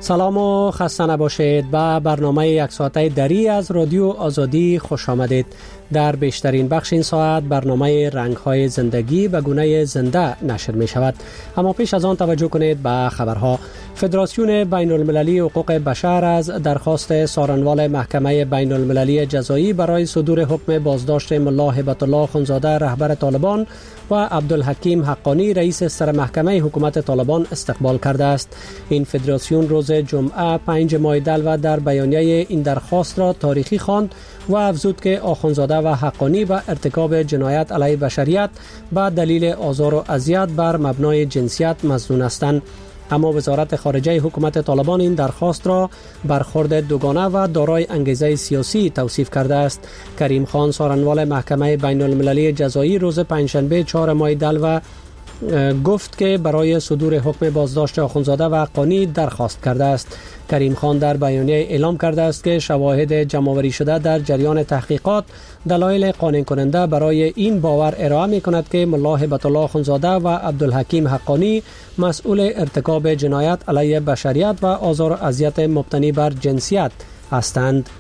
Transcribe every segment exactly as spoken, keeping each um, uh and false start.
سلام و خسته نباشید. به برنامه یک ساعته دری از رادیو آزادی خوش آمدید. در بیشترین بخش این ساعت برنامه رنگ‌های زندگی به گونه زنده نشر می شود. اما پیش از آن توجه کنید به خبرها. فدراسیون بین المللی حقوق بشر از درخواست سارنوال محکمه بین المللی جزایی برای صدور حکم بازداشت ملا هبت الله خونزاده رهبر طالبان و عبدالحکیم حقانی رئیس سرمحکمه حکومت طالبان استقبال کرده است. این فدراسیون روز جمعه پنج ماه دلو در بیانیه این درخواست را تاریخی خواند و افزود که آخوندزاده و حقانی به ارتکاب جنایت علیه بشریت به دلیل آزار و اذیت بر مبنای جنسیت مظنون هستند. اما وزارت خارجه حکومت طالبان این درخواست را برخورد دوگانه و دارای انگیزه سیاسی توصیف کرده است. کریم خان سارنوال محکمه بین المللی جزایی روز پنجشنبه چهار ماه دلو گفت که برای صدور حکم بازداشت آخوندزاده و حقانی درخواست کرده است. کریم خان در بیانیه اعلام کرده است که شواهد جمع‌آوری شده در جریان تحقیقات دلایل قانع کننده برای این باور ارائه می کند که ملا هبت الله خونزاده و عبدالحکیم حقانی مسئول ارتکاب جنایت علیه بشریت و آزار و اذیت مبتنی بر جنسیت هستند.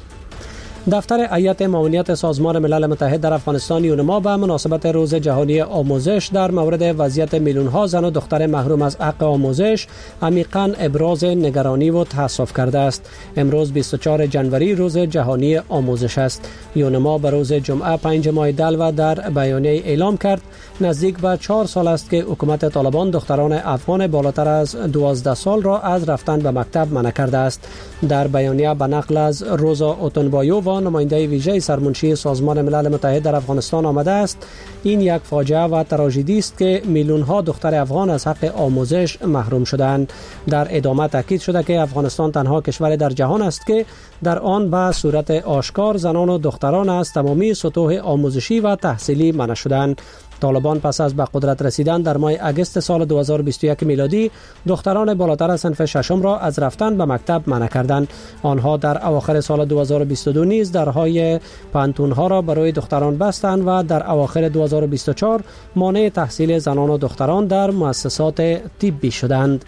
دفتر هیئت معاونیت سازمان ملل متحد در افغانستان یونما به مناسبت روز جهانی آموزش در مورد وضعیت میلیون‌ها زن و دختر محروم از حق آموزش عمیقاً ابراز نگرانی و تأسف کرده است. امروز بیست و چهارم ژانویه روز جهانی آموزش است. یونما به روز جمعه پنج ماه دلو در بیانیه اعلام کرد نزدیک به چهار سال است که حکومت طالبان دختران افغان بالاتر از دوازده سال را از رفتن به مکتب منع کرده است. در بیانیه به نقل از روزا اوتونبایو و نماینده ویژه سرمنشی سازمان ملل متحد در افغانستان آمده است این یک فاجعه و تراژدی است که میلیون ها دختر افغان از حق آموزش محروم شدند. در ادامه تاکید شده که افغانستان تنها کشور در جهان است که در آن به صورت آشکار زنان و دختران از تمامی سطوح آموزشی و تحصیلی منع شدند. طالبان پس از به قدرت رسیدن در ماه اگست سال دو هزار و بیست و یک میلادی دختران بالاتر از صنف ششم را از رفتن به مکتب منع کردند. آنها در اواخر سال دو هزار و بیست و دو نیز درهای پانتون‌ها را برای دختران بستند و در اواخر دو هزار و بیست و چهار مانع تحصیل زنان و دختران در مؤسسات طبی شدند.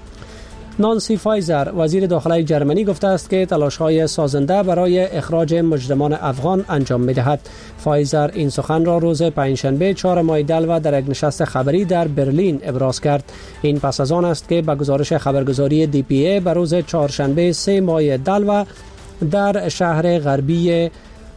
نانسی فایزر وزیر داخلی جرمنی گفته است که تلاش‌های سازنده برای اخراج مجرمان افغان انجام می‌دهد. فایزر این سخن را روز پنجشنبه چهار ماه دلو در یک نشست خبری در برلین ابراز کرد. این پس از آن است که به گزارش خبرگزاری دی پی ای به روز چهارشنبه سه ماه دلو در شهر غربی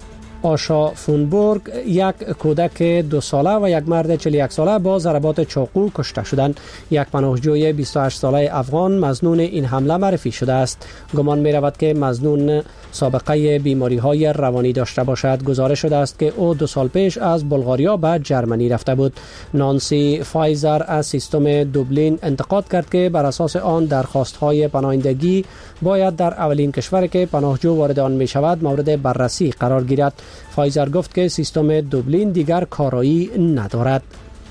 آشافونبورگ یک کودک دو ساله و یک مرد چهل و یک ساله با ضربات چاقو کشته شدند. یک پناهجوی بیست و هشت ساله افغان مظنون این حمله معرفی شده است. گمان می رود که مظنون سابقه بیماری های روانی داشته باشد. گزارش شده است که او دو سال پیش از بلغاریا به جرمنی رفته بود. نانسی فایزر از سیستم دوبلین انتقاد کرد که بر اساس آن درخواست های پناهندگی باید در اولین کشور که پناهجو وارد آن می شود مورد بررسی قرار گیرد. فایزر گفت که سیستم دوبلین دیگر کارایی ندارد.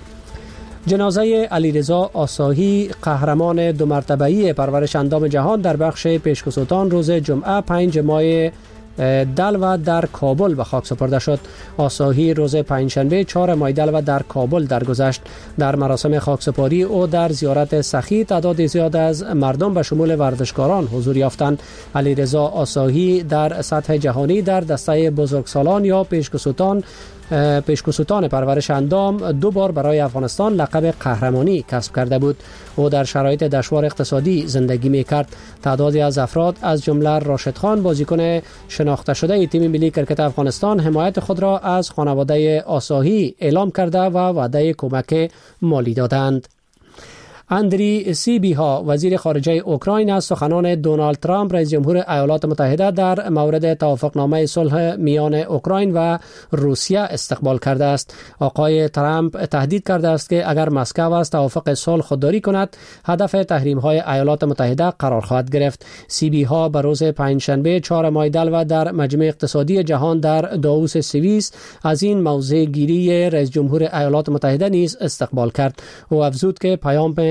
جنازه علیرضا آساهی قهرمان دو مرتبه‌ای پرورش اندام جهان در بخش پیشکسوتان روز جمعه پنج ماه دلو در کابل به خاک سپرده شد. آساهی روز پنجشنبه چهار ماه دلو در کابل درگذشت. در مراسم خاکسپاری او در زیارت سخی تعداد زیاد از مردم به شمول ورزشکاران حضور یافتند. علیرضا آساهی در سطح جهانی در دسته بزرگسالان یا پیشکسوتان پیشکسوتان پرورش اندام دو بار برای افغانستان لقب قهرمانی کسب کرده بود. او در شرایط دشوار اقتصادی زندگی می‌کرد. تعدادی از افراد از جمله راشد خان بازیکن شناخته شده تیم ملی کرکت افغانستان حمایت خود را از خانواده آساهی اعلام کرده و وعده کمک مالی دادند. اندری سیبیها وزیر خارجه اوکراین از سخنان دونالد ترامپ رئیس جمهور ایالات متحده در مورد توافقنامه صلح میان اوکراین و روسیه استقبال کرده است. آقای ترامپ تهدید کرده است که اگر مسکو از توافق صلح خودداری کند هدف تحریم‌های ایالات متحده قرار خواهد گرفت. سیبیها به روز پنجشنبه چهار ماه دلو در مجمع اقتصادی جهان در داووس سوئیس از این موضع گیری رئیس جمهور ایالات متحده نیز استقبال کرد. او افزود که پیام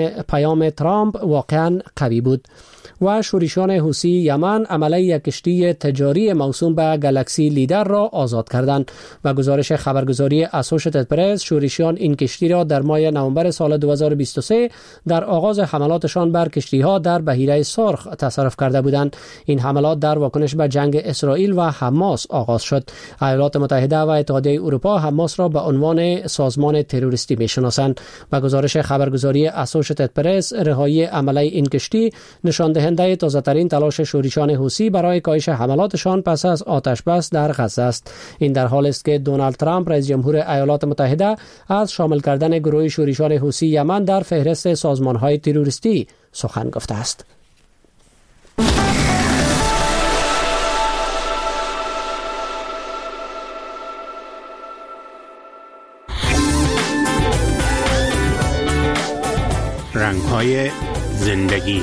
پیام ترامپ واقعا قوی بود. و شورشیان حوثی یمن عمله یک کشتی تجاری موسوم به گالاکسی لیدر را آزاد کردند. و گزارش خبرگزاری اسوشیتد پرس، شورشیان این کشتی را در ماه نوامبر سال دو هزار و بیست و سه در آغاز حملاتشان بر کشتی‌ها در بحیره سرخ تصرف کرده بودند. این حملات در واکنش به جنگ اسرائیل و حماس آغاز شد. ایالات متحده و اتحادیه اروپا حماس را به عنوان سازمان تروریستی می‌شناسند. و گزارش خبرگزاری اسوشیتد پرس، رهایی عمله این کشتی نشان دهنده تازه‌ترین تلاش شورشیان حوثی برای کاهش حملاتشان پس از آتش بس در غزه است. این در حالی است که دونالد ترامپ رئیس جمهور ایالات متحده از شامل کردن گروه شورشیان حوثی یمن در فهرست سازمان‌های تروریستی سخن گفته است. رنگ‌های زندگی.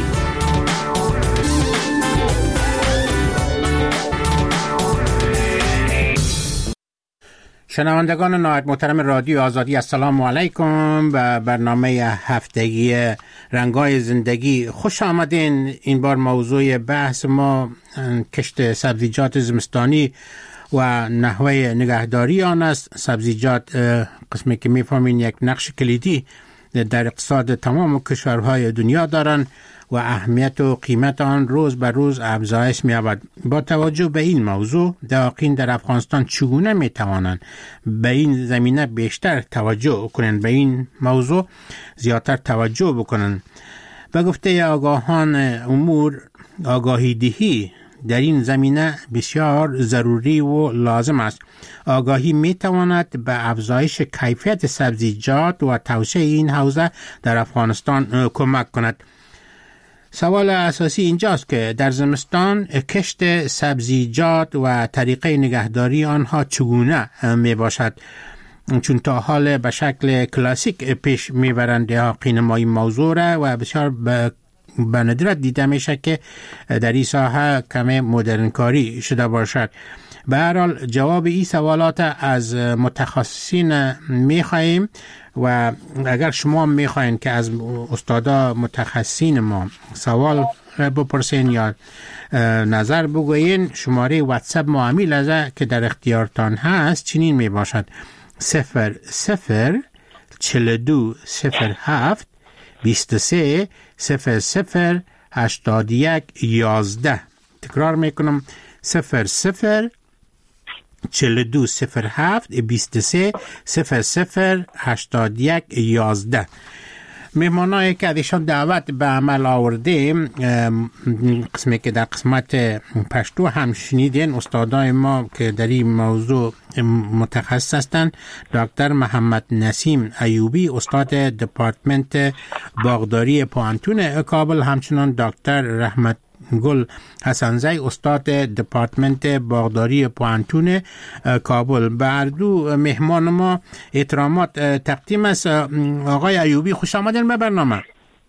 شنوندگان نهایت محترم رادیو آزادی، السلام علیکم. و برنامه هفتگی رنگ‌های زندگی خوش آمدین. این بار موضوع بحث ما کشت سبزیجات زمستانی و نحوه نگهداری آن است. سبزیجات قسمی که می‌فهمین یک نقش کلیدی در اقتصاد تمام کشورهای دنیا دارند و اهمیت و قیمت آن روز به روز افزایش می‌یابد. با توجه به این موضوع، دقیقاً در افغانستان چگونه می‌توانند به این زمینه بیشتر توجه کنند، به این موضوع زیادتر توجه بکنند؟ به گفته آگاهان امور، آگاهی دهی در این زمینه بسیار ضروری و لازم است. آگاهی می تواند به افزایش کیفیت سبزیجات و توسعه این حوزه در افغانستان کمک کند. سوال اساسی اینجاست که در زمستان کشت سبزیجات و طریقه نگهداری آنها چگونه می باشد؟ چون تا حال به شکل کلاسیک پیش می برند قینمای موضوع را و بسیار به به ندرت دیده میشه که در این ساحه کمی مدرن کاری شده باشد. به هر حال جواب این سوالات از متخصصین میخواهیم و اگر شما میخواین که از استادا متخصصین ما سوال بپرسین یا نظر بگوین، شماره واتساپ ما امیل ازه که در اختیارتان هست چنین میباشد: صفر صفر چل دو صفر هفت بیست و سه صفر صفر هشتاد یک یازده. تکرار میکنم: صفر صفر چل دو صفر هفت بیست و سه صفر صفر هشتاد یک یازده. مهمانایی که ازشان دعوت به عمل آورده، قسمی که در قسمت پشتو هم شنیدین، استادای ما که در این موضوع متخصص هستند: دکتر محمد نسیم ایوبی، استاد دپارتمنت باغداری پوهنتون کابل، همچنان دکتر رحمت گل حسنزی، استاد دپارتمنت باغداری پوهنتون کابل. بر دو مهمان ما احترامات تقدیم است. آقای ایوبی، خوش آمدین به برنامه.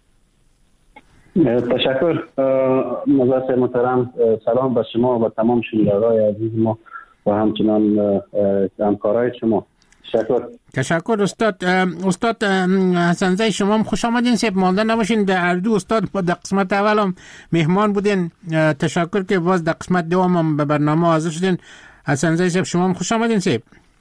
تشکر مجلس محترم. سلام به شما و تمام شنوندگان عزیز ما و همچنان همکارای شما. تشکر. تشکر استاد. استاد حسنزی، شما هم خوش آمدین. سیب مانده نباشین. در اردو استاد با در قسمت اول هم مهمان بودین. تشکر که باز در قسمت دوم هم به برنامه حاضر شدین. حسنزی سیب، شما هم خوش آمدین. سیب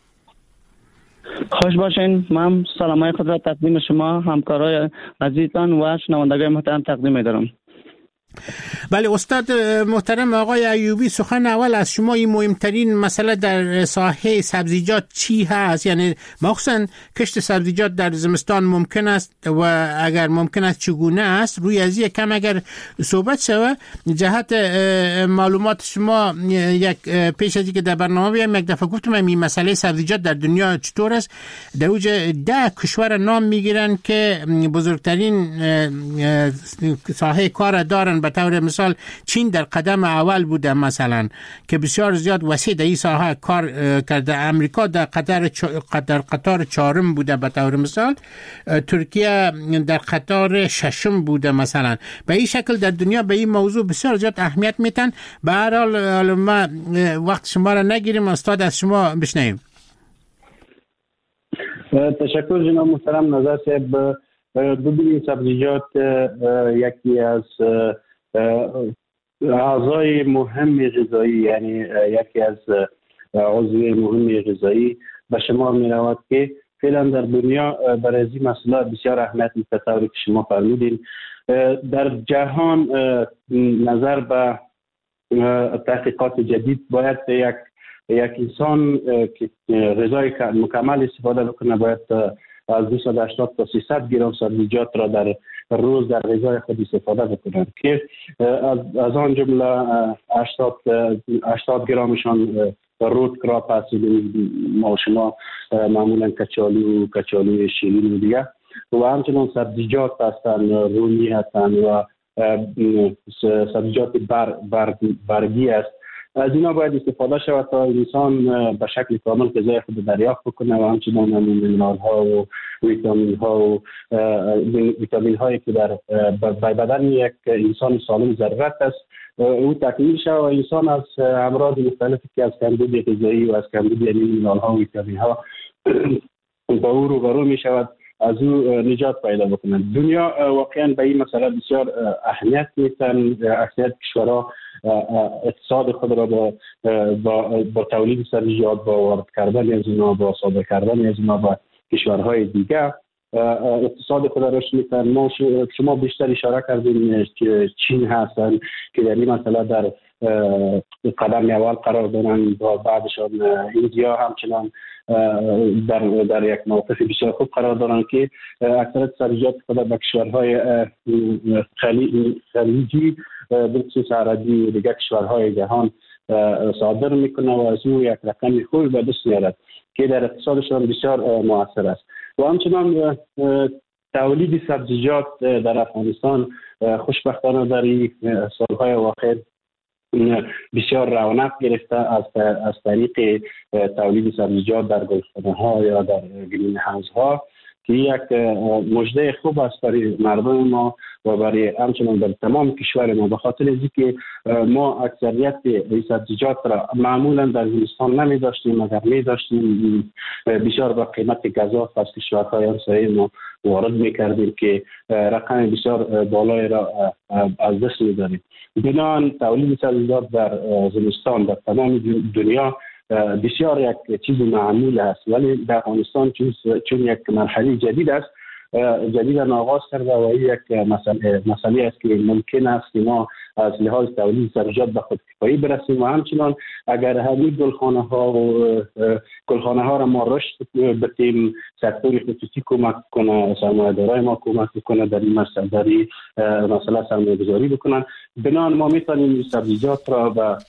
خوش باشین. من سلامای خود را تقدیم شما، همکارای عزیزان و شنوندگان محترم تقدیم می‌دارم. بله استاد محترم آقای ایوبی، سخن اول از شما، این مهمترین مسئله در ساحه سبزیجات چی هست؟ یعنی مخصوصا کشت سبزیجات در زمستان ممکن است و اگر ممکن است چگونه است؟ روی از یک کم اگر صحبت شود جهت معلومات شما. یک پیش از اینکه در برنامه بیایم یک دفعه گفتم این مسئله سبزیجات در دنیا چطور است. در اوج ده کشور نام میگیرن که بزرگترین ساحه کار دارن. به طور مثال چین در قدم اول بوده مثلا که بسیار زیاد وسیع در این ساحه کار کرده. امریکا در قطار در قطار چهارم بوده به طور مثال. ترکیه در قطار ششم بوده مثلا. به این شکل در دنیا به این موضوع بسیار زیاد اهمیت میتن. به هر حال ما وقت شما را نگیریم، استاد از شما بشنویم. تشکر جناب محترم. نظر صاحب، ببینید سبزیجات یکی از اعضای مهم غذایی، یعنی یکی از عضوی مهم غذایی به شما می رود که فعلا در دنیا برای این مسئله بسیار اهمیت می‌طوری که شما فرمودین. در جهان نظر به تحقیقات جدید باید یک یک انسان که غذای مکمل استفاده بکنه باید از دویست و هشتاد تا سیصد گرم سبزیجات را در روز در غذای خود استفاده بکنند که از از آن جمله هشتاد گرمشان رود کراپ هست، ما شما معمولا کچالو کچالو شیرین و دیگه، و همچنان سبزیجات هستند، رومی هستند و سبزیجات بر بر برگی است. از اینا باید استفاده شود تا انسان به شکل کامل غذای خود دریافت بکنه و همچنان مینرال ها و ویتامین ها و ویتامین هایی که در بدن یک انسان سالم ضرورت است او تکمیل شود و انسان از امراض مختلفی که از کمبود غذایی و از کمبود مینرال ها و ویتامین ها با او روبرو می شود، از او نجات پیدا بکنند. دنیا واقعا به این مسئله بسیار اهمیت میدن. اکثریت کشورها اقتصاد خود را با با, با تولید سبزیجات، با وارد کردن از اینا، با صادر کردن از اینا با کشورهای دیگه اقتصاد خود را رشد میدن. ما شما بیشتر اشاره کردین که چین هستن که در این مسئله در قدم اول قرار دارن و بعدشان ایندیا همچنان در در یک موقف بسیار خوب قرار دارن که اکثریت سبزیجات خود به کشورهای خلیجی به خصوص عربی و دیگر کشورهای جهان صادر میکنه و از او یک رقم خوبی به دست میارد که در اقتصادشان بسیار مؤثر است. و همچنان تولید سبزیجات در افغانستان خوشبختانه در این سالهای اخیر بسیار رونق گرفته از از طریق تولید سبزیجات در گلخانه ها یا در گرین هاوس ها که یک مژده خوب است برای مردم ما و برای همچنان در تمام کشور ما، به خاطر اینکه ما اکثریت این سبزیجات را معمولا در هندوستان نمی داشتیم مگر می داشتیم بسیار با قیمت گزاف از کشورهای همسایه ما وارد می کردیم که رقم بسیار بالای را از دست می داریم. بنابراین تولید سبزیجات در زمستان در تمام دنیا بسیار یک چیز معمول است، ولی در افغانستان چون یک مرحله جدید است جدید آغاز کرده و یک مسئله مسئله است که ممکن است که ما از لحاظ تولید سبزیجات به خودکفایی برسیم و همچنان اگر همین گلخانه ها و گلخانه ها را ما رشد بدیم، سکتور خصوصی کمک کنه، سرمایه‌دارای ما کمک کنه در این مسئله در این مسئله سرمایه‌گذاری بکنن، بنابراین ما میتونیم سبزیجات را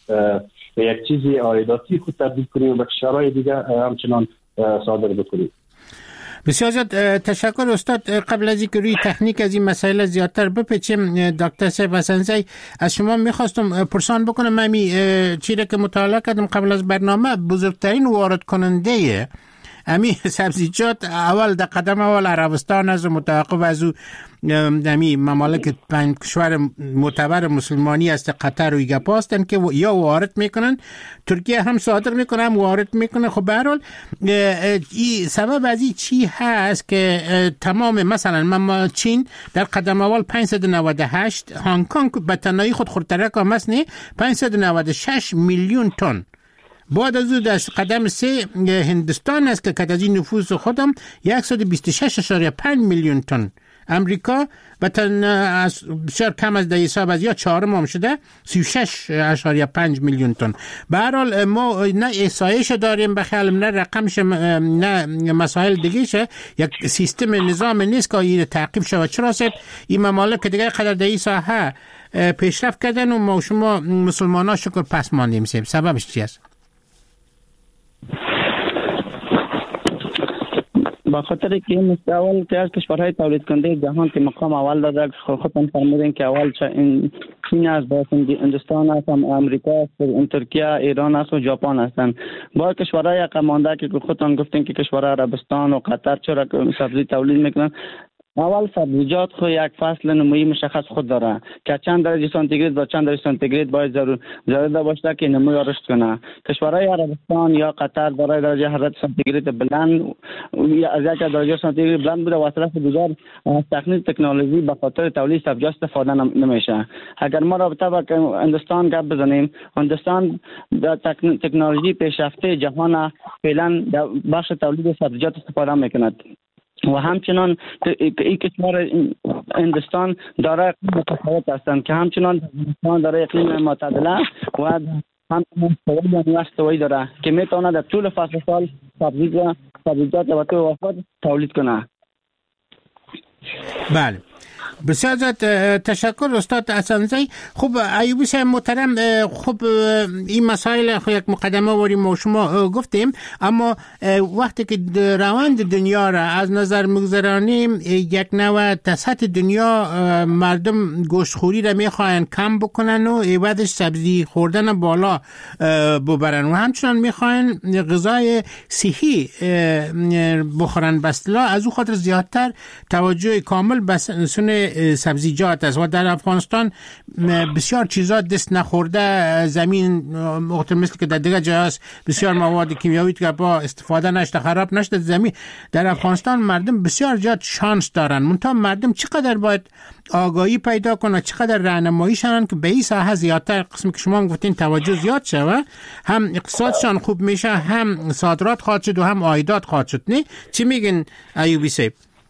به یک چیزی عایداتی خود تبدیل کنیم و به کشورهای دیگه همچنان صادر بکنیم. بسیار زیاد تشکر استاد. قبل از اینکه روی تکنیک از این مسائل زیادتر بپیچیم، دکتر سیف حسنزی از شما میخواستم پرسان بکنم. من چیزی که مطالعه کردم قبل از برنامه، بزرگترین وارد کننده امی سبزیجات اول در قدم اول عربستان است و متوقف از او امی ممالک پنج کشور معتبر مسلمانی است، قطر و ایگا پاستن که یا وارد میکنن، ترکیه هم صادر میکنه هم وارد میکنه. خب به هر حال این سبب از این چی هست که تمام مثلا چین در قدم اول پانصد و نود و هشت، هنگ کنگ به تنهایی خود خورترک هم است نه پانصد و نود و شش میلیون تن، بعد از او در قدم سه هندوستان است که کد از این نفوس خودم صد و بیست و شش اشاریه پنج میلیون تن، امریکا و تن بسیار کم از ده حساب از یا چهارم هم شده سی و شش اشاریه پنج میلیون تن. به هر حال ما نه احصایش داریم بخیالم، نه رقمش، نه مسائل دیگه شه، یک سیستم نظام نیست که این تعقیب شود. چرا است این ممالک دیگه قدر در این ساحه پیشرفت کردن و ما شما مسلمان ها شکر پس ماندیم؟ سببش چی است؟ با خاطر که این مستوال که از کشورهای تولید کننده جهان که مقام اول داده، خودتون فرمودین که اول چین است، باز هندوستان است، امریکا است، ترکیه، ایران است و ژاپن هستند. با کشورهای عقب مانده که خودتون گفتین که کشورهای عربستان و قطر چرا سبزی تولید میکنن، اول سبزیجات خو یک فصل نمویی مشخص خود داره که چند درجه سانتیگراد با چند درجه سانتیگراد باید ضرور ضرور باشه که نمو رشد کنه. کشورهای عربستان یا قطر دارای درجه حرارت سانتیگراد بلند یا از یک درجه سانتیگراد بلند بوده و طرف دیگر تکنیک تکنولوژی به خاطر تولید سبزیجات استفاده نمیشه. اگر ما رابطه با هندوستان گپ بزنیم، هندوستان در تکنولوژی پیشرفته جهان فعلا در بخش تولید سبزیجات استفاده میکند و همچنان این کشور هندوستان دارای اقلیم متفاوت هستند که همچنان هندوستان دارای اقلیم معتدله و همچنان استوایی و استوایی داره که میتونه در طول فصل سال سبزیجات سبزیجات و وفات تولید کنه. بله، بسیار زیاد تشکر استاد حسنزی. خب ایوبی صاحب محترم، خب این مسائل خب یک مقدمه وری ما شما گفتیم، اما وقتی که روند دنیا را از نظر میگذرانیم، یک نوع سطح دنیا مردم گوشتخوری را میخواین کم بکنن و عوضش سبزی خوردن بالا ببرن و همچنان میخواین غذای صحی بخورن. بسلا از او خاطر زیادتر توجه کامل به سن سبزیجات است و در افغانستان بسیار چیزا دست نخورده زمین مختلف مثل که در دیگه جای است بسیار مواد کیمیایی که با استفاده نشده خراب نشده زمین. در افغانستان مردم بسیار زیاد شانس دارن، منتها مردم چقدر باید آگاهی پیدا کنه، چقدر راهنمایی شدن که به این ساحه زیادتر قسمی که شما گفتین توجه زیاد شوه، هم اقتصادشان خوب میشه، هم صادرات خواهد شد و هم عایدات خواهد شد. نه چی میگن ایوبی صاحب؟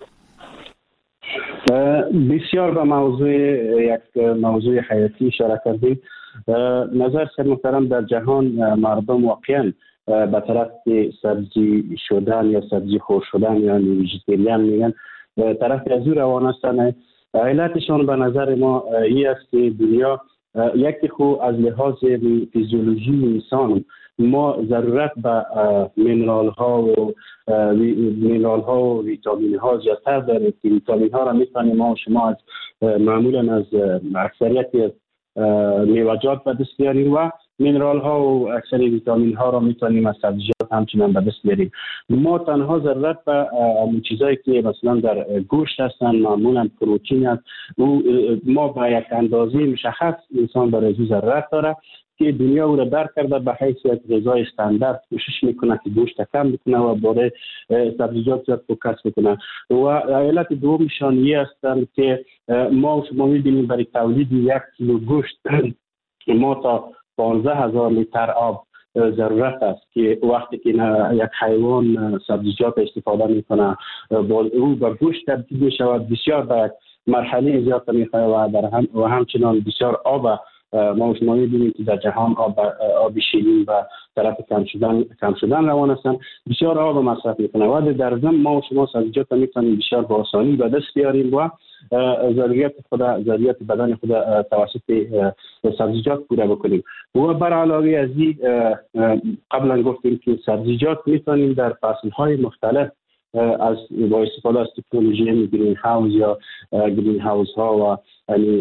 بسیار به موضوع یک موضوع حیاتی اشاره کردید. نظر سر محترم در جهان مردم واقعا به طرف سبزی شدن یا سبزی خور شدن یا ویژیتریان میگن طرف از او روان هستند. علتشان به نظر ما این است که دنیا یکی خو از لحاظ فیزیولوژی انسان ما ضرورت به مینرال ها و مینرال ها و ویتامین ها زیادتر داریم که ویتامین ها را میتونیم ما و شما از معمولا از اکثریت میوه‌جات به دست بیاریم و مینرال ها و اکثر ویتامین ها را میتونیم از سبزیجات همچنان به دست بیاریم. ما تنها ضرورت به اون چیزایی که مثلا در گوشت هستن معمولا پروتئین است و ما به یک اندازه مشخص انسان برای این ضرورت داره که دنیا او را درک کرده به حیث یک غذای استاندارد کوشش میکنه که گوشت کم بکنه و برای سبزیجات زیاد فوکس بکنه. و علت دومشان این هستند که ما شما میبینیم برای تولید یک کیلو گوشت ما تا پانزده هزار لیتر آب ضرورت است که وقتی که یک حیوان سبزیجات استفاده میکنه او به گوشت تبدیل میشود بسیار به مرحله زیاد میخواد و در هم و همچنان بسیار آب ما شما می‌بینیم که در جهان آب آب شیرین و طرف کم شدن کم شدن روان هستند، بسیار آب مصرف میکنه و در ضمن ما شما سبزیجات میتونیم بسیار با آسانی به دست بیاریم و ضروریات خود ضروریات بدن خود توسط سبزیجات پوره بکنیم. و بر علاوه از این قبلا گفتیم که سبزیجات میتونیم در فصل‌های مختلف از با استفاده از تکنولوژی گرین هاوس یا گرین هاوس ها و یعنی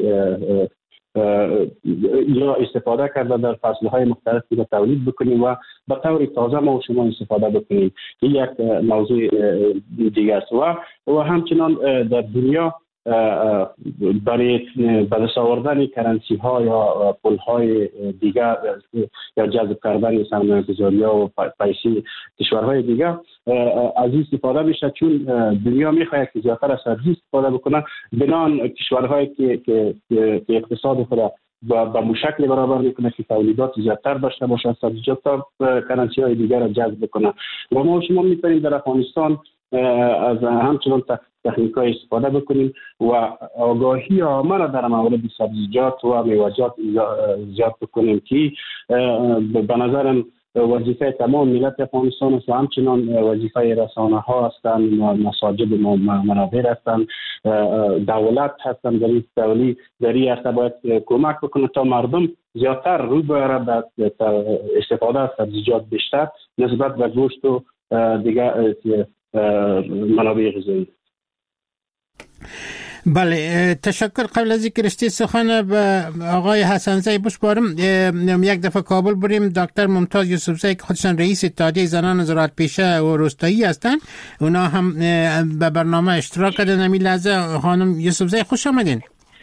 یا استفاده کرده در فصلهای مختلف که تولید بکنیم و به طور تازه ما و شما استفاده بکنیم. این یک موضوع دیگه است و و همچنان در دنیا برای به دست آوردن کرنسی ها یا پول های دیگر یا جذب کردن سرمایه‌گذاری ها و پیسه کشورهای دیگر از این استفاده میشه، چون دنیا میخواد که زیادتر از سبزی استفاده بکنه بنان کشورهایی که که اقتصاد خود با مشکل برابر میکنه که تولیدات زیادتر داشته باشه سبزیجات تا کرنسی های دیگر را جذب بکنه. و ما شما میتونیم در افغانستان از همچنان تکنیک های استفاده بکنیم و آگاهی عامه را در مورد سبزیجات و میوه‌جات زیاد بکنیم که به نظرم وظیفه تمام ملت افغانستان است و همچنان وظیفه رسانه ها هستند، مساجد منابر هستند، دولت هستند در این تولی در این عرصه باید کمک بکنه تا مردم زیادتر روی بیاره به استفاده از سبزیجات بیشتر نسبت به گوشت و دیگر منابع غذایی. بله تشکر. قبل از اینکه رشته سخن به آقای حسنزی بسپارم، یک دفعه کابل بریم. دکتر ممتاز یوسفزی که خودشان رئیس اتحادیه زنان زراعت پیشه و روستایی هستند، اونا هم به برنامه اشتراک کردن. همین لحظه خانم یوسفزی خوش آمدین.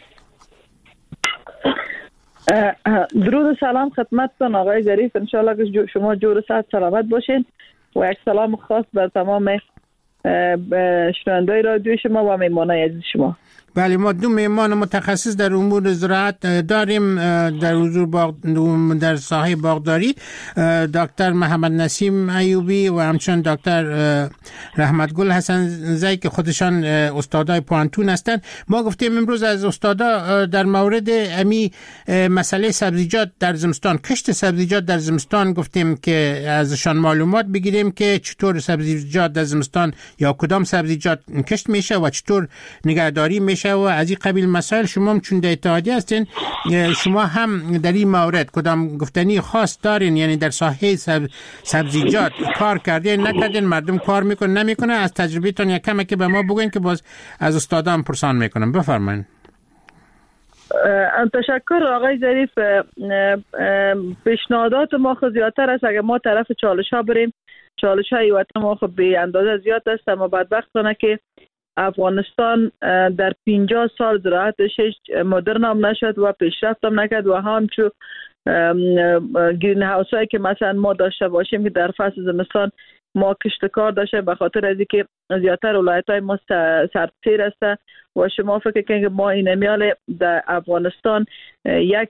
درود و سلام خدمتتون آقای ظریف، انشالله که شما جور صحت سلامت باشین و یک سلام خاص بر تمام شنونده‌های رادیو شما و مهمانای عزیز شما. بله، ما دو مهمان متخصص در امور زراعت داریم در حضور باغ در ساحه باغداری، دکتر محمد نسیم ایوبی و همچنین دکتر رحمتگل حسنزی که خودشان استادای پوانتون هستند. ما گفتیم امروز از استادا در مورد امی مسئله سبزیجات در زمستان، کشت سبزیجات در زمستان گفتیم که ازشان معلومات بگیریم که چطور سبزیجات در زمستان یا کدام سبزیجات کشت میشه و چطور نگهداری میشه و از این قبیل مسائل. شما هم چون در اتحادیه هستین، شما هم در این مورد کدام گفتنی خاص دارین؟ یعنی در ساحه سب... سبزیجات کار کردین نکردین، مردم کار میکنن نمیکنن؟ از تجربیتون یک کمی که به ما بگوین که باز از استادان پرسان میکنم. بفرمایید. تشکر آقای ظریف. پیشنهادات ما خود زیادتر است. اگر ما طرف چالش ها بریم، چالش های وطن ما خود به اندازه زیاد است، اما بدبختانه که افغانستان در پنجاه سال زراعتش مدرن هم نشد و پیشرفت هم نکرد و همچون گرین هاوس هایی که مثلا ما داشته باشیم که در فصل زمستان ما کشتکار داشته، به خاطر از اینکه زیادتر ولایت های ما سردسیر است و شما فکر کنید که ما این امیال در افغانستان یک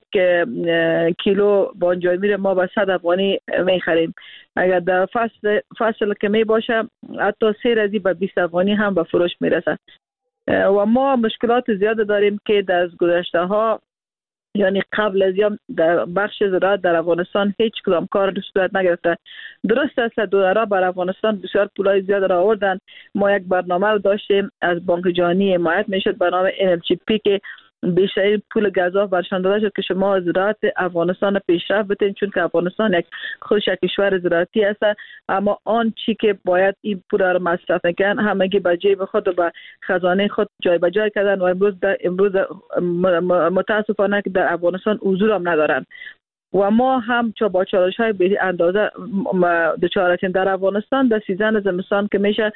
کیلو بانجان میره ما به صد افغانی میخریم. اگر در فصل فصل که می باشه حتی سه رزی به بیست افغانی هم به فروش میرسه و ما مشکلات زیاد داریم که در گذشته ها، یعنی قبل از یا در بخش زراعت در افغانستان هیچ کدام کار صورت نگرفته. درست است دولارا بر افغانستان بسیار پولای زیاد را آوردن. ما یک برنامه رو داشتیم از بانک جهانی حمایت میشد به نام ان ال جی پی که بیشترین پول گزاف برشان داده شد که شما زراعت افغانستان پیشرفت بدین، چون که افغانستان یک خودش یک کشور زراعتی است، اما آن چی که باید این پول را مصرف نکنن همگی به جیب خود و به خزانه خود جای به جای کردن و امروز امروز متاسفانه که در افغانستان حضور هم ندارن و ما هم چه با چالش های به اندازه دچار هستیم در افغانستان. در سیزن زمستان که میشه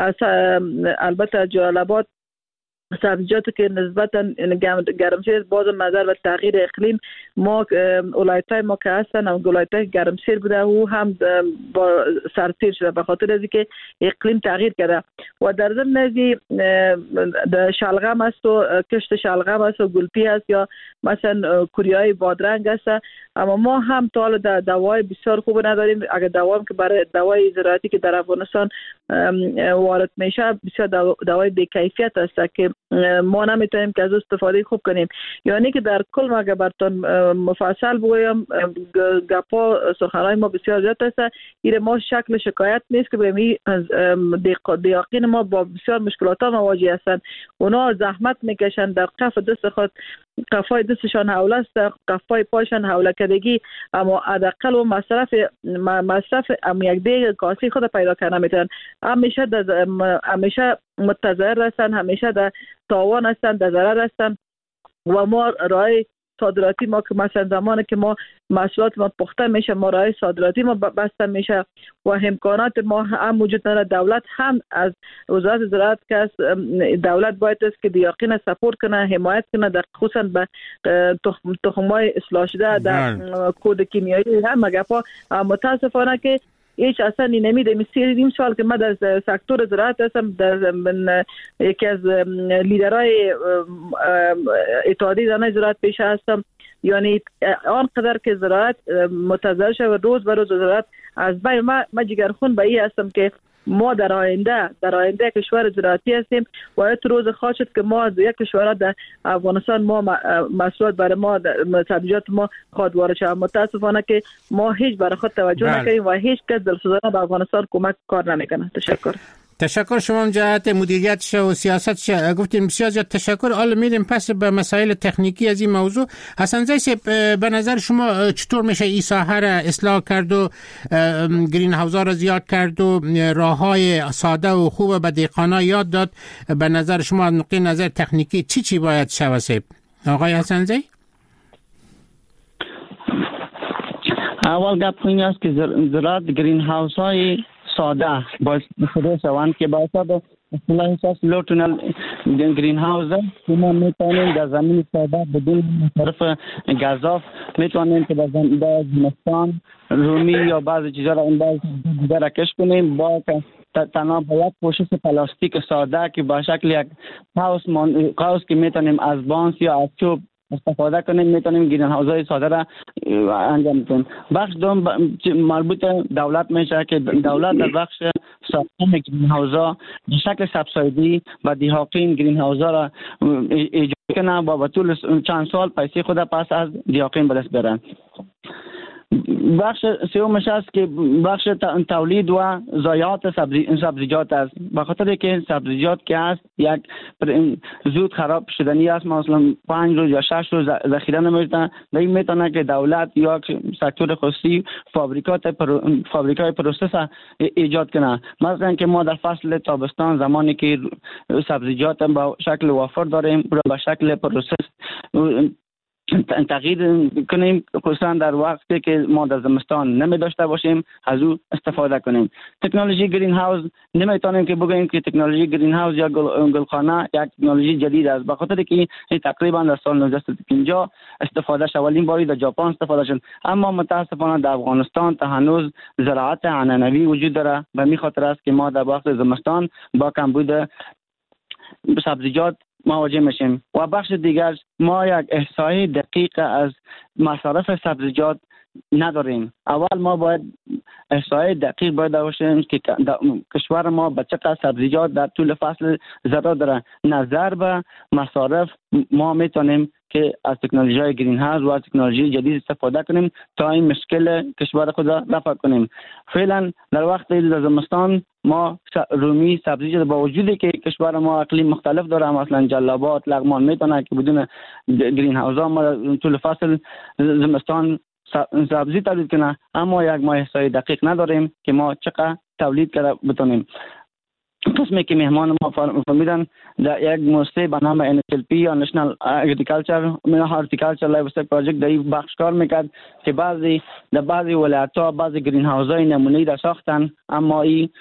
البته جلال‌آباد سبزیجاتی که نسبتا گرمسیر باز نظر به تغییر اقلیم ما ولایت‌های ما که هستن هم ولایت‌های گرمسیر بوده و هم با سردسیر شده به خاطر از اینکه اقلیم تغییر کرده و در ضمن ازی در شلغم است و کشت شلغم است و گلپی است یا مثلا کوریای بادرنگ است، اما ما هم تا حالا دوای بسیار خوب نداریم. اگر دوام که برای دوای زراعتی که در افغانستان وارد میشه بسیار دوای بی‌کیفیت است که ما نمیتونیم که از استفاده خوب کنیم. یعنی که در کل ما اگر براتون مفصل بگویم گپا سخنهای ما بسیار زیاد است. این ما شکل شکایت نیست که بگیم دیاقین ما با بسیار مشکلات مواجه هستند. اونا زحمت میکشن در قف دست خود، قفای دستشان حوله است، قفای پایشان حوله کردگی، اما حداقل و مصرف مصرف ام یک دیگ کاسه خود پیدا کنه میتونن. همیشه در همیشه متضرر هستن، همیشه در تاوان هستن، در ضرر هستن و ما رای صادراتی ما که مثلا زمانی که ما محصولات ما پخته میشه ما رای صادراتی ما بسته میشه و امکانات ما هم وجود نداره. دولت هم از وزارت زراعت که دولت باید است که دیاقین سپورت کنه، حمایت کنه، در خصوصا به تخم تخمای اصلاح شده در کود کیمیایی هم مگپا. متاسفانه که هیچ اصلا نمیده. مثل این سوال که من در سکتور زراعت هستم، در من یکی از لیدرهای اتحادیه زنان زراعت پیشه هستم. یعنی آنقدر که زراعت متضرر شده و روز به روز زراعت از بین ما ما جگرخون به این هستم که ما در آینده در آینده کشور زراعتی هستیم و یک روز خواهد شد که ما یک کشور در افغانستان ما محصولات برای ما سبزیجات ما خود وارد شود. متاسفانه که ما هیچ برای خود توجه نکنیم و هیچ کس دلسوزانه به افغانستان کمک کار نمیکنه. تشکر. تشکر شما جهت مدیریت و سیاست گفتین بسیار زیاد تشکر. حالا میریم پس به مسائل تکنیکی از این موضوع. حسن زی صاحب به نظر شما چطور میشه این ساحه را اصلاح کرد و گرین هاوزا را زیاد کرد و راههای ساده و خوب به دهقانا یاد داد؟ به نظر شما از نقطه نظر تکنیکی چی چی باید شود صاحب؟ آقای حسن زی؟ اول گپ این است که زراعت گرین هاوس های ساده باید بسیار شوند که باید به اصطلاح اساس لو تونل گرین هاوس که ما میتونیم در زمین ساده بدون مصرف گازاف میتونیم که در زمستان رومی یا بعضی چیزا را انداز دیگر را کش کنیم با تنها با یک پوشش پلاستیک ساده که با شکل یک قوس قوس که میتونیم از بانس یا از چوب استفاده کنیم میتونیم گرین هاوس های ساده را انجام بدیم. بخش دوم مربوط دولت میشه که دولت در بخش ساختن گرین هاوس ها به شکل سبسایدی و دیهاقین گرین هاوس ها را ایجاد کنه و با طول چند سال پیسه خود پس از دیهاقین به دست برن. بخش سومش است که بخش تولید و ضایعات سبزیجات است. به خاطر که سبزیجات که است یک زود خراب شدنی است، مثلا پنج روز یا شش روز ذخیره نمی‌دارد. این میتونه که دولت یا سکتور خصوصی فابریکات پر... فابریکای پروسس ایجاد کنه. مثلا که ما در فصل تابستان زمانی که سبزیجات با شکل وافر داریم را به شکل پروسس تغییر کنیم، خصوصا در وقتی که ما در زمستان نمی داشته باشیم از او استفاده کنیم. تکنولوژی گرین هاوس نمیتونیم که بگوییم که تکنولوژی گرین هاوس یا گل گلخانه یک تکنولوژی جدید است، به خاطر که این تقریبا در سال نوزده صد و پنجاه استفاده شد. اولین باری در ژاپن استفاده شد، اما متاسفانه در افغانستان تا هنوز زراعت عنعنوی وجود داره. به می خاطر است که ما در وقت زمستان با کمبود سبزیجات مواجه میشیم. و بخش دیگر ما یک احصایی دقیق از مصارف سبزیجات نداریم. اول ما باید احصایی دقیق باید داشتیم که کشور ما به چقدر سبزیجات در طول فصل ضرر داره. نظر به مصارف ما میتونیم که از تکنولوژی های گرین هاوس و از تکنولوژی جدید استفاده کنیم تا این مشکل کشور خود را رفع کنیم. فعلا در وقت زمستان ما رومی سبزیجات با وجودی که کشور ما اقلیم مختلف داره، مثلا جلابات، لغمان میتونه که بدون گرین هاوس ها ما طول فصل زمستان سبزی تولید کنه، اما یک ما احصایی دقیق نداریم که ما چقدر تولید کرده بتونیم. قسمی که مهمان ما فهمیدن در یک موسسه به نام ان ال پی یا نشنال اگریکالچر هارتیکالچر لایوستاک پروژکت در این بخش کار میکرد که بعضی در بعضی ولایت‌ها بعضی گرین هاوس های نمونه‌ای را ساختن، اما این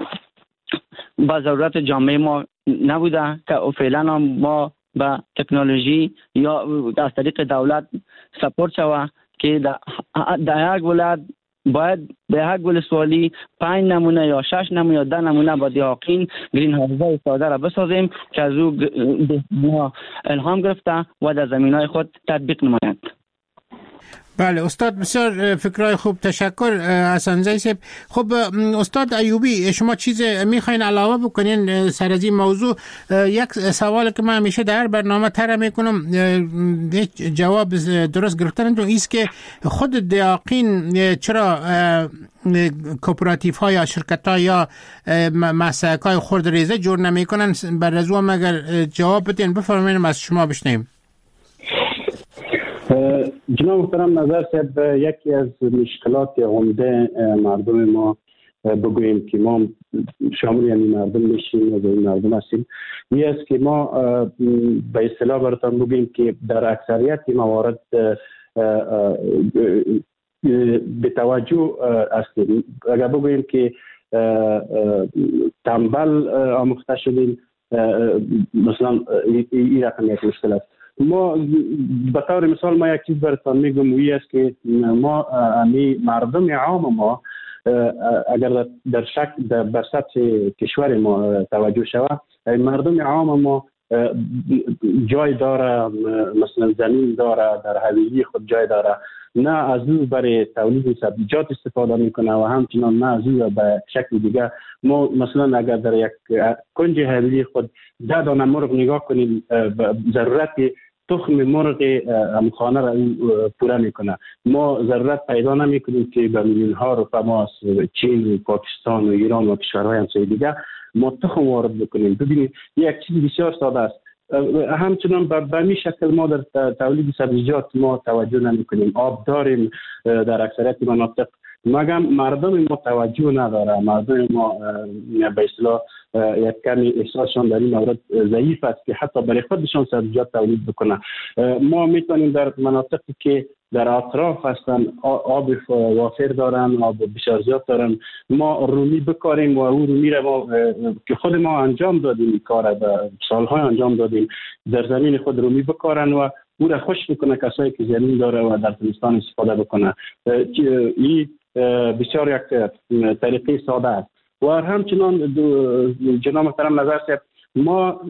با ضرورت جامعه ما نبوده که فعلا ما با تکنولوژی یا از طریق دولت سپورت شوه که در یک ولایت باید به یک ولسوالی پنج نمونه یا شش نمونه یا ده نمونه با دیهاقین گرین هاوس ساده را بسازیم که از او ما الهام گرفته و در زمینهای خود تطبیق نمایند. بله استاد، بسیار فکرای خوب، تشکر حسن زی صاحب. خب استاد ایوبی، شما چیز میخواین علاوه بکنین سر از این موضوع؟ یک سوال که من همیشه در برنامه طرح میکنم جواب درست گرفتن تو ایست که خود دیهاقین چرا کوپراتیف ها یا شرکت ها یا مسلک های خرد ریزه جور نمیکنن؟ بر از اون اگر جواب بدین بفرمایید از شما بشنویم. جناب محترم نظر صاحب، یکی از مشکلات عمده مردم ما بگوییم که ما شامل یعنی مردم میشیم و این مردم هستیم، این است که ما به اصطلاح براتون بگوییم که در اکثریت موارد به توجه هستیم. اگر بگوییم که تنبل آموخته شدیم، مثلا این رقم یک مشکل است. ما به طور مثال ما یک چیز براتون میگم، وی است که ما امی مردم عام ما اگر در شک در سطح کشور ما توجه شود، مردم عام ما جای داره، مثلا زمین داره، در حویلی خود جای داره، نه از او برای تولید سبزیجات استفاده میکنه و همچنان نه از او به شکل دیگه. ما مثلا اگر در یک کنج حویلی خود ده دانه مرغ نگاه کنیم، ضرورت تخم مرغ امخانه را پوره میکنه. ما ضرورت پیدا نمیکنیم که به میلیون ها روپیه ما از چین و پاکستان و ایران و کشورهای همسایه دیگه ما تخم وارد بکنیم. ببینید یک چیز بسیار ساده است. همچنان به همین شکل ما در تولید سبزیجات ما توجه نمی کنیم. آب داریم در اکثریت مناطق، مگر مردم ما توجه نداره. مردم ما به اصطلاح یک کمی احساسشان در این مورد ضعیف است که حتی برای خودشان سبزیجات تولید بکنه. ما میتونیم در مناطقی که در اطراف هستن آب وافر دارن، آب بسیار زیاد دارن، ما رومی بکاریم و اون رومی را ما که خود ما انجام دادیم، کار به سالهای انجام دادیم، در زمین خود رومی بکارن و او را خوش بکنه کسایی که زمین داره و در زمستان استفاده بکنه. این بسیار یک طریقه ساده است. و همچنان جناب محترم نظر صاحب، ما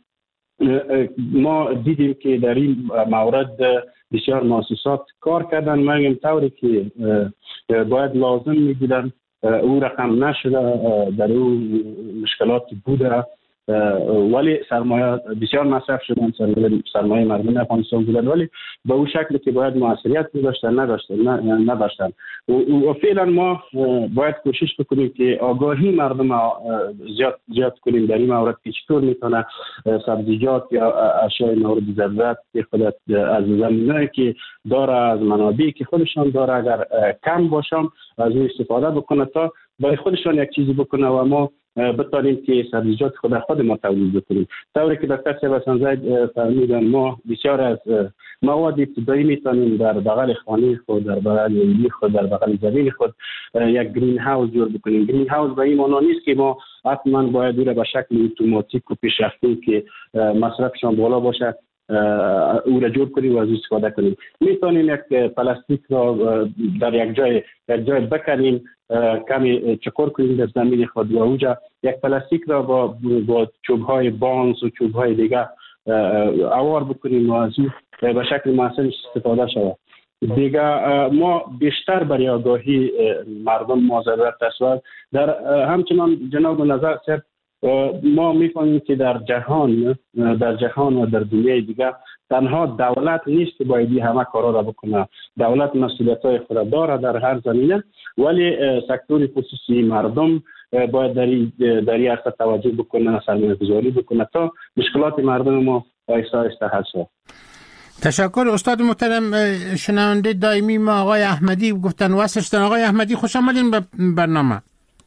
ما دیدیم که در این مورد بسیار مؤسسات کار کردن، مگم طوری که باید لازم می‌بودن او رقم نشده، در اون مشکلات بوده، ولی سرمایه بسیار مصرف شدن، سرمایه مردم افغانستان بودن، ولی به اون شکلی که باید موثریت داشتن نداشتن نداشتن و فعلا ما باید کوشش بکنیم که آگاهی مردم زیاد زیاد کنیم در این مورد که چطور میتونه سبزیجات یا اشیاء مورد ضرورت که خودت از زمینه‌ای که داره، از منابعی که خودشان داره، اگر کم باشم از اون استفاده بکنه تا برای خودشان یک چیزی بکنه و ما بتانیم که سبزیجات خود خود ما تولید بکنیم. طوری که دکتر صاحب حسن زید فرمودن، ما بسیار از مواد ابتدایی میتونیم در بغل خانه خود، در بغل ایلی خود، در بغل زمین خود یک گرین هاوس جور بکنیم. گرین هاوس به این معنی نیست که ما حتما باید او را به شکل اتوماتیک و پیشرفته که مصرفشان بالا باشه او را جور کنیم و از استفاده کنیم. میتونیم یک پلاستیک را در یک جای یک جای بکنیم، کمی چکور کنیم در زمین خود و اونجا یک پلاستیک را با با چوب‌های بانس و چوب‌های دیگه اوار بکنیم و از اون به شکل مؤثر استفاده شود. دیگه ما بیشتر برای آگاهی مردم ما ضرورت است. در همچنان جناب نظر صاحب، ما می‌فهمیم که در جهان در جهان و در دنیای دیگه تنها دولت نیست که باید همه کارا را بکنه. دولت مسئولیت‌های خود داره در هر زمینه، ولی سکتور خصوصی مردم باید در در این عرصه توجه بکنه، سرمایه‌گذاری بکنه تا مشکلات مردم ما آهسته آهسته حل شود. تشکر استاد محترم. شنونده دائمی ما آقای احمدی گفتن واسه آقای احمدی خوش آمدین به برنامه.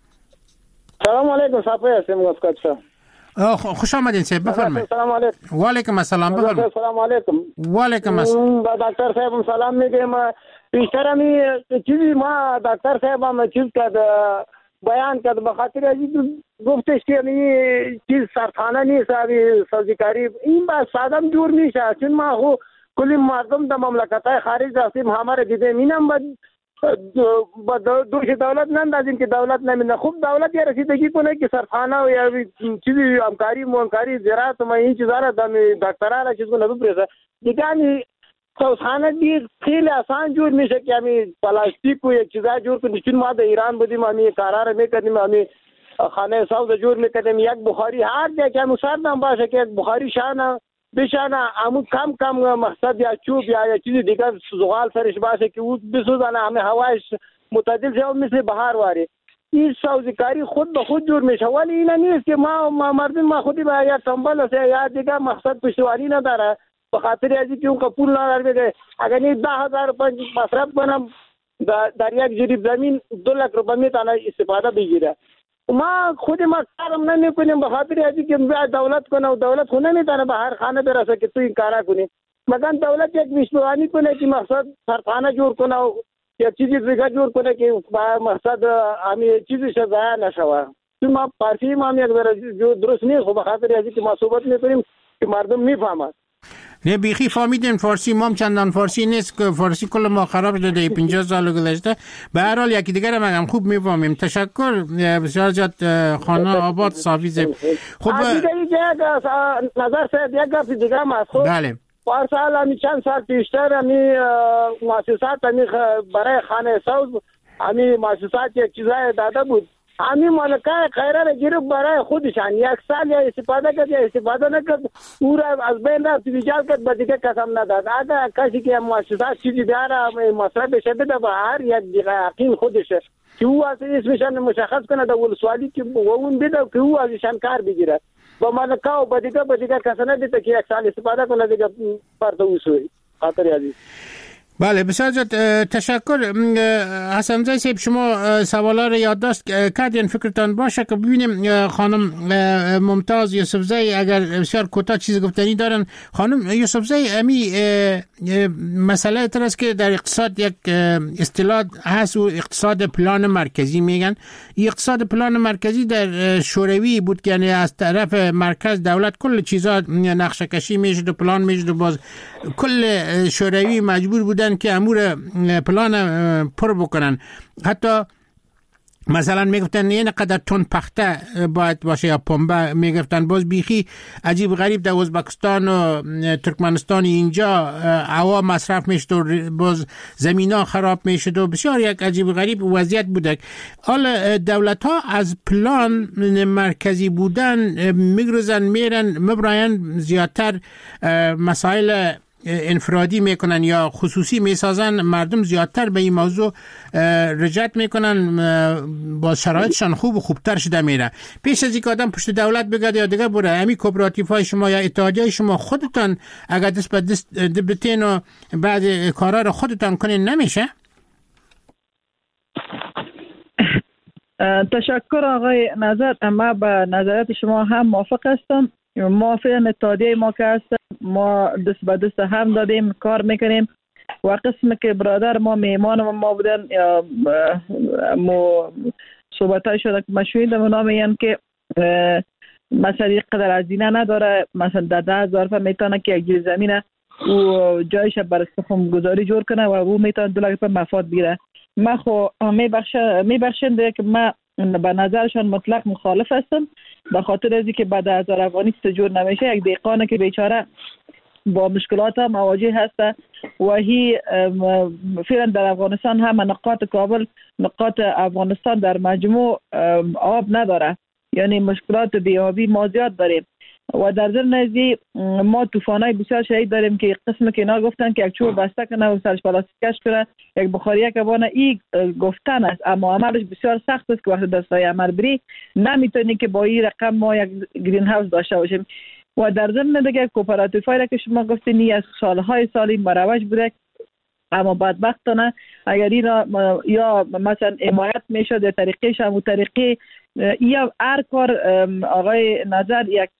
سلام علیکم. صافی هستم گفتم. خوش آمدین صاحب، بفرمایید. سلام علیکم. و علیکم السلام، بفرمایید. سلام علیکم. و علیکم السلام. دکتر صاحب سلام میگم. بیشتر می چیزی ما دکتر صاحب هم چیز کرد بیان کرد به خاطر از گفتش که این چیز سرطانه نیست، این سازیکاری این با سادم جور میشه. چون ما خو کلی مردم در مملکت‌های خارج هستیم، همه را دیدیم. اینم با دوش دولت نندازیم که دولت نمیده. خوب دولت یه رسیدگی کنه که سرطانه و یا چیزی همکاری مونکاری زراعت و این چیزا را دکترها را چیز کنه بپرسه. دیگه همی توسانه دیر خیلی آسان جور میشه که همی پلاستیک و یک چیزا جور کنیم. چون ما در ایران بودیم، همی کارا را میکردیم، همی خانه سوز جور میکردیم. یک بخاری هر جا که همی سردم باشه که یک بخاری شانه بشانه همون کم کم مقصد یا چوب یا یا چیزی دیگر زغال سرش باشه که او بسوزانه همه هوایش متعدل شه مثل بهار واری. این سازیکاری خود به خود جور میشه. ولی این نیست که ما مردم ما خودی با یا تنبل است یا دیگر مقصد پشتوانی نداره، به خاطر از اینکه اون پول نداره. اگر این ده هزار پنج مصرف کنم در یک جریب زمین دو لک روپیه میتونه استفاده بگیره. ما خود ما کارم نمیکنیم به خاطر از اینکه دولت کنه و دولت خود نمیتونه به هر خانه برسه که تو این کارا کنی. مثلا دولت یک پشتوانی کنه که مقصد سرخانه جور کنه و یا چیزی دیگه جور کنه که مقصد همین چیزی شه ضایع نشوه. چون ما فارسی ما هم یک درست نیست، خب به خاطر از اینکه ما صحبت میکنیم که مردم میفهمند. نه بیخی فهمیدین فارسی ما هم چندان فارسی نیست که فارسی کل ما خراب شده پنجاه سال گذشته. به هر حال یکی دیگر هم خوب میفهمیم. تشکر بسیار زیاد خانه آباد صافی. خب نظر صاحب یک گفت دیگه هم هست. خب بله پارسال همی چند سال پیشتر همی مؤسسات همی برای خانه سوز همی مؤسسات یک چیزای داده بود. همین مالکه خیره را گرفت برای خودشان، یک سال یا استفاده کرد یا استفاده نکرد، او را از بین رفت ویجال کرد، به دیگه قسم نداد. اگر کسی که مؤسسات چیزی بیاره مصرف بشه بده به هر یک یقین خودشه که او از اسمشان مشخص کنه در ولسوالی که اون بده که او ازشان کار بگیره. با مالکه و به دیگه به دیگه کسی ندیده که یک سال استفاده کنه دیگه فرد اوسوی. خاطر عزیز. بله بسیار زیاد تشکر. حسن زی صاحب شما سوالا رو یادداشت کردین، فکرتان باشه که ببینیم خانم ممتاز یوسفزی اگر بسیار کوتاه چیز گفتنی دارن. خانم یوسفزی امی مسئله تر است که در اقتصاد یک اصطلاح هست و اقتصاد پلان مرکزی میگن. این اقتصاد پلان مرکزی در شوروی بود که یعنی از طرف مرکز دولت کل چیزا نقشه کشی میشد و پلان میشد و باز کل شوروی مجبور بودن که امور پلان پر بکنن. حتی مثلا میگفتن این قدر تن پخته باید باشه یا پنبه میگفتن. باز بیخی عجیب غریب در ازبکستان و ترکمنستان اینجا هوا مصرف میشد و باز زمینا خراب میشد و بسیار یک عجیب غریب وضعیت بوده. حالا دولت ها از پلان مرکزی بودن میگرزن میرن مبراین زیادتر مسائل انفرادی میکنن یا خصوصی میسازن، مردم زیادتر به این موضوع رجعت میکنن، با شرایطشان خوب و خوبتر شده میره. پیش از اینکه آدم پشت دولت بگرده یا دیگه بره، همین کوپراتیف های شما یا اتحادیه شما خودتان اگر دست به دست بتین و بعد کارا رو خودتان کنین نمیشه؟ تشکر آقای نظر. ما با نظرات شما هم موافق هستم. ما فعلا اتحادیه ما که هستم ما دست به دست هم دادیم کار میکنیم و قسم که برادر ما میمان ما بودن یا ما صحبت های شده که مشهوری در نام که مثلا یک قدر هزینه نداره، مثلا در ده هزار روپیه میتونه که یک جای زمینه و جایش بر استخدام گذاری جور کنه و او میتونه دو لک روپیه مفاد بگیره. ما خو میبخشند که ما به نظرشان مطلق مخالف هستم، به خاطر از اینکه بعد از هزار افغانی جور نمیشه. یک دهقان که بیچاره با مشکلات مواجه هست و هی فعلا در افغانستان هم نقاط کابل نقاط افغانستان در مجموع آب نداره، یعنی مشکلات بیابی ما زیاد داریم و در ضمن ازی ما طوفانای بسیار شدید داریم که قسم که اینا گفتن که یک چوب بسته کنه و سرش پلاستیکش کنه یک بخاریه که بانه ای گفتن است، اما عملش بسیار سخت است که وقت دستای عمل بری نمیتونی که با این رقم ما یک گرین هاوس داشته باشیم. و در ضمن دیگه کوپراتیف هایی که شما گفتین از سالهای سالی مروج بوده، اما بدبختانه اگر اینا یا مثلا حمایت میشد در طریقش هم و طریقی یا هر کار آقای نظر یک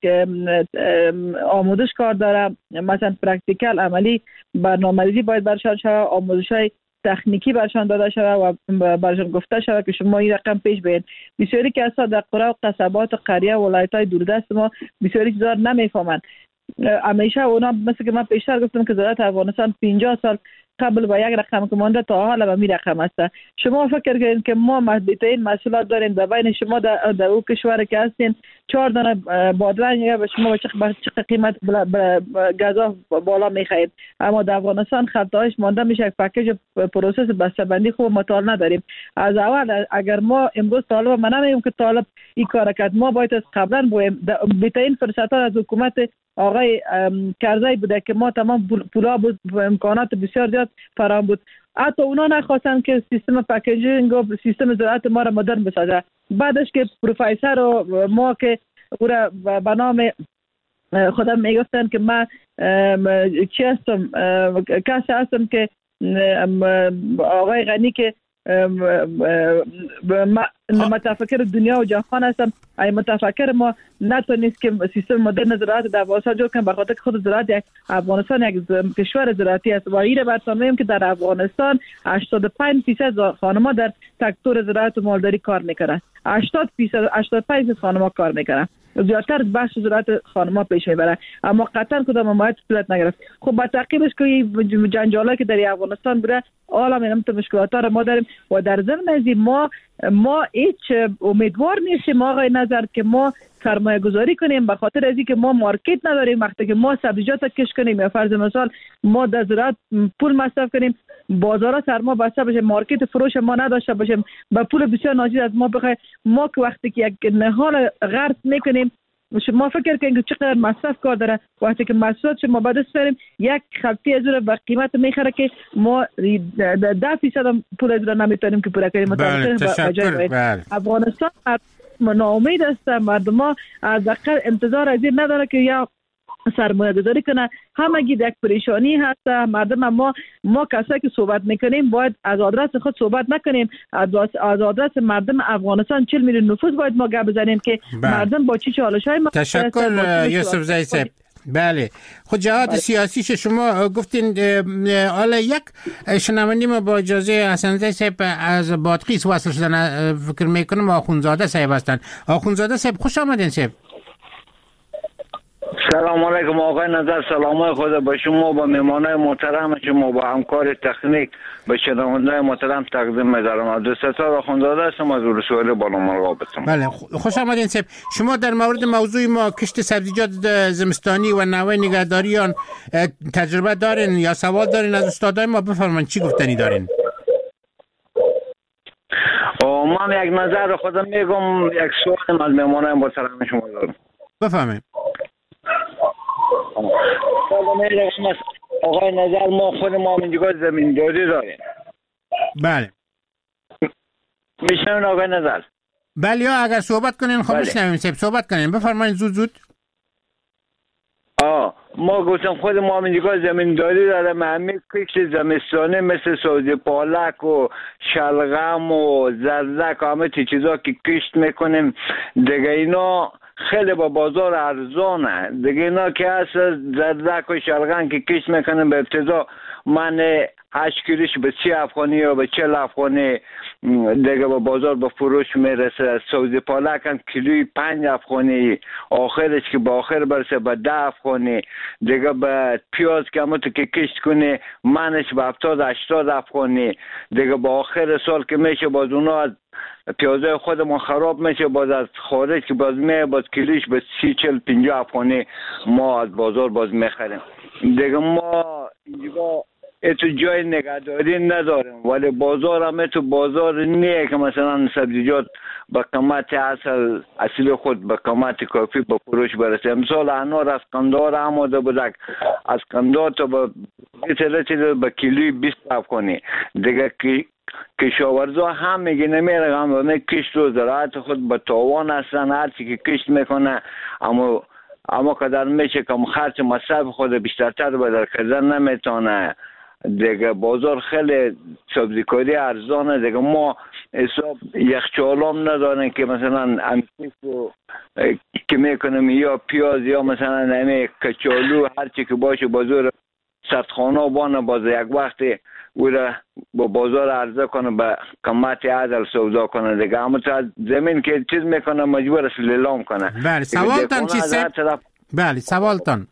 آموزش کار داره، مثلا پرکتیکل عملی برنامه‌ریزی باید برشان شود، آموزش های تکنیکی برشان داده شود و برشان گفته شود که شما این رقم پیش برید. بسیاری که اصلا در قرى و قصبات و قریه و ولایت های دوردست ما بسیاری چیزا نمیفهمند. همیشه اونا مثل که من پیشتر گفتم که دولت افغانستان پنجاه سال قبل با یک رقم که مانده تا حالا به می رقم است. شما فکر کنید که ما این مسئولات داریم در بین شما در, در او کشور که هستین چهار دانه بادرنگ به شما به چه قیمت غذا بالا میخرید، اما در افغانستان خطاش مانده میشه یک پکیج پروسس بسته‌بندی خوب مطالعه نداریم. از اول اگر ما امروز طالب من نمیگم که طالب این کار کرد، ما باید از قبلا بویم بهترین فرصت ها از حکومت آقای کرزی بوده که ما تمام پولا بود و امکانات بسیار زیاد فراهم بود، حتی اونا نخواستن که سیستم پکیجینگ و سیستم زراعت ما را مدرن بسازه. بعدش که پروفسور و ما که او را به نام خودم میگفتن که من چی هستم کسی هستم که آقای غنی که متفکر دنیا و جهان هستم، ای متفکر ما نتونست که سیستم مدرن زراعت در افغانستان جور کنه، بخاطر که خود زراعت یک افغانستان یک کشور زراعتی است و این براتون میگم که در افغانستان هشتاد و پنج درصد خانم‌ها در سکتور زراعت و مالداری کار میکنن، هشتاد درصد هشتاد و پنج درصد خانم‌ها کار میکنن، زیادتر بخش زراعت خانم‌ها پیش میبره، اما قطعا کدام حمایت صورت نگرفت. خب با تعقیبش که جنجالی که در افغانستان بوده حالا میگم تو مشکلات رو ما داریم و در ضمن از ما ما هیچ امیدوار نیستیم آقای نظر که ما سرمایه گذاری کنیم، به خاطر از اینکه ما مارکت نداریم. وقتی که ما سبزیجات کش کنیم یا فرض مثال ما در زراعت پول مصرف کنیم، بازارا سر ما بسته بشه، مارکت فروش ما نداشته باشیم، به پول بسیار ناچیز از ما بخوای. ما که وقتی که یک نهال غرس میکنیم ما فکر کنیم که چقدر مصرف کار داره، وقتی که محصولات ما به دست بیاریم یک خلطی از اون به قیمت میخره که ما ده فیصد پول از اون نمیتونیم که پوره کنیم. بله تشکر. بله. افغانستان ناامید است، مردم ها از حداقل انتظار از این نداره که یا سرمایه گذاری کنه. همگی یک پریشانی هست مردم. ما ما کسایی که صحبت میکنیم باید از آدرس خود صحبت نکنیم، از آدرس مردم افغانستان چهل میلیون نفوس باید ما گپ بزنیم که بله. مردم با چی چالش‌های ما. تشکر یوسف زئی صاحب. بله خود جهاد بله. سیاسی شما گفتین. حالا یک شنونده ما با اجازه حسن زئی صاحب از بادغیس وصل شدن، فکر میکنم آخونزاده صاحب هستن. آخونزاده صاحب خوش آمدین صاحب. سلام علیکم آقای نظر، سلام خدا با شما، با مهمانای محترم شما، با همکار تکنیک، به شنوندگان محترم تقدیم می‌دارم. عبدالستار آخوندزاده هستم از ولسوالی بالامرغاب. بله خوش آمدین صاحب. شما در مورد موضوع ما کشت سبزیجات زمستانی و نوع نگهداری آن تجربه دارین یا سوال دارین از استادای ما؟ بفرمایید چی گفتنی دارین؟ من یک نظر خودم میگم، یک سوال از مهمانای محترم شما دارم. بفرمایید. آقای نظر ما خود ما منجگاه زمینداری داریم. بله میشنون آقای نظر؟ بله یا اگر صحبت کنین خب بشنویم صاحب، صحبت کنین بفرمایید زود زود. آه ما گفتم خود ما منجگاه زمینداری داریم. همین کشت زمستانه مثل سوزی پالک و شلغم و زردک و همه تی چیزا که کشت میکنیم دیگه اینا خیلی با بازار ارزانه دیگه. اینا که هست زردک و شلغم که کشت میکنیم به ابتدا من هشت کیلوش به سی افغانی یا به چهل افغانی دیگه با بازار به فروش میرسه. سوزی پالک هم کیلوی پنج افغانی، آخرش که با آخر برسه به ده افغانی. دیگه به پیاز که همون که کشت کنی منش به هفتاد هشتاد افغانی. دیگه با آخر سال که میشه باز اونا از پیازه خودمون خراب میشه، باز از خارج که باز می باز کیلوش به سی چل پنجاه افغانی ما از بازار باز میخریم. دیگه ما اینجا اتو جای نگهداری نداریم، ولی بازار هم اتو بازار نیه که مثلا سبزیجات با قیمت اصل اصل خود با قیمت کافی به فروش برسه. مثال انار از قندهار آماده بودک، از قندهار تا به به کیلوی بیست افغانی. دیگه که کشاورزا هم میگه نمیره هم کشت و زراعت خود به تاوان هستن، هرچی که کشت میکنه اما اما قدر میشه که خرچ مصرف خود بیشترتر بدر کردن نمیتونه. دیگه بازار خیلی سبزیکاری ارزانه. دیگه ما حساب یخچالام نداریم که مثلا امسیف رو که میکنیم یا پیاز یا مثلا نمی کچالو هرچی که باشه بازار سردخانه بانه باز یک وقتی او را با بازار عرضه کنه به قیمت عدل سودا کنه. دیگه اما تا زمین که چیز میکنه مجبور است لیلام کنه. بله سوالتان چی سب؟ طرف... بله سوالتان.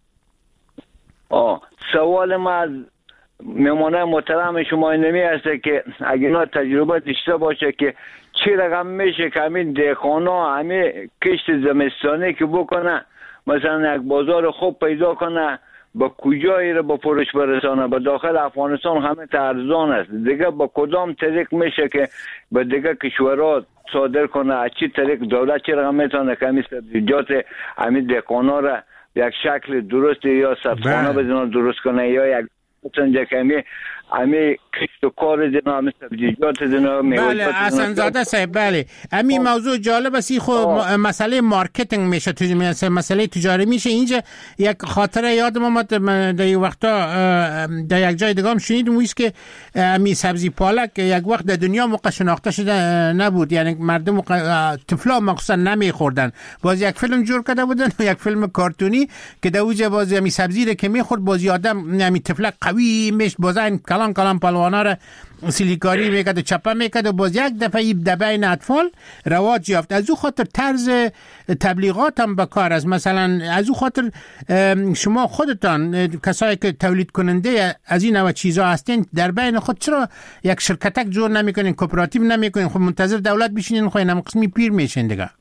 آه سوال ما از مهمانه محترم شما نمی هسته که اگه اینا تجربه داشته باشه که چی رقم میشه که همین دهقانا همین کشت زمستانی که بکنه مثلا یک بازار خوب پیدا کنه با کجایی رو با فروش برسانه؟ به داخل افغانستان همه ارزان است. دیگه با کدام طریق میشه که به دیگه کشورها صادر کنه؟ از چی طریق دولت چی رقم میتونه که همین سبزیجات همین دهقانا را یک شکل درست یا سردخانه بزنه درست کنه یا یک مثلا کمی امی کشت و کار دینا همه سبزیجات دینا بله حسن زاده صاحب. بله امی موضوع جالب است. خب مسئله مارکتینگ میشه، مسئله تجاری میشه. اینجا یک خاطره یادم اومد در یک وقتا در یک جای دیگه هم شنیدم ویست که امی سبزی پالک یک وقت در دنیا موقع شناخته شده نبود، یعنی مردم طفلا مخصوصا نمیخوردن. باز یک فیلم جور کرده بودن یک فیلم کارتونی که در اوج باز امی سبزی رو که میخورد باز آدم امی طفلا قوی میش باز این کلان کلان پلوانا را سیلیکاری میکرد و چپه میکرد و باز یک دفعه در بین اطفال رواج یافت. از او خاطر طرز تبلیغات هم بکار است. مثلا از او خاطر شما خودتان کسایی که تولید کننده از این نوع چیزا هستین در بین خود چرا یک شرکتک جور نمیکنین، کوپراتیو نمیکنین؟ خب منتظر دولت بشینین خو اینم قسمی پیر میشین دیگه.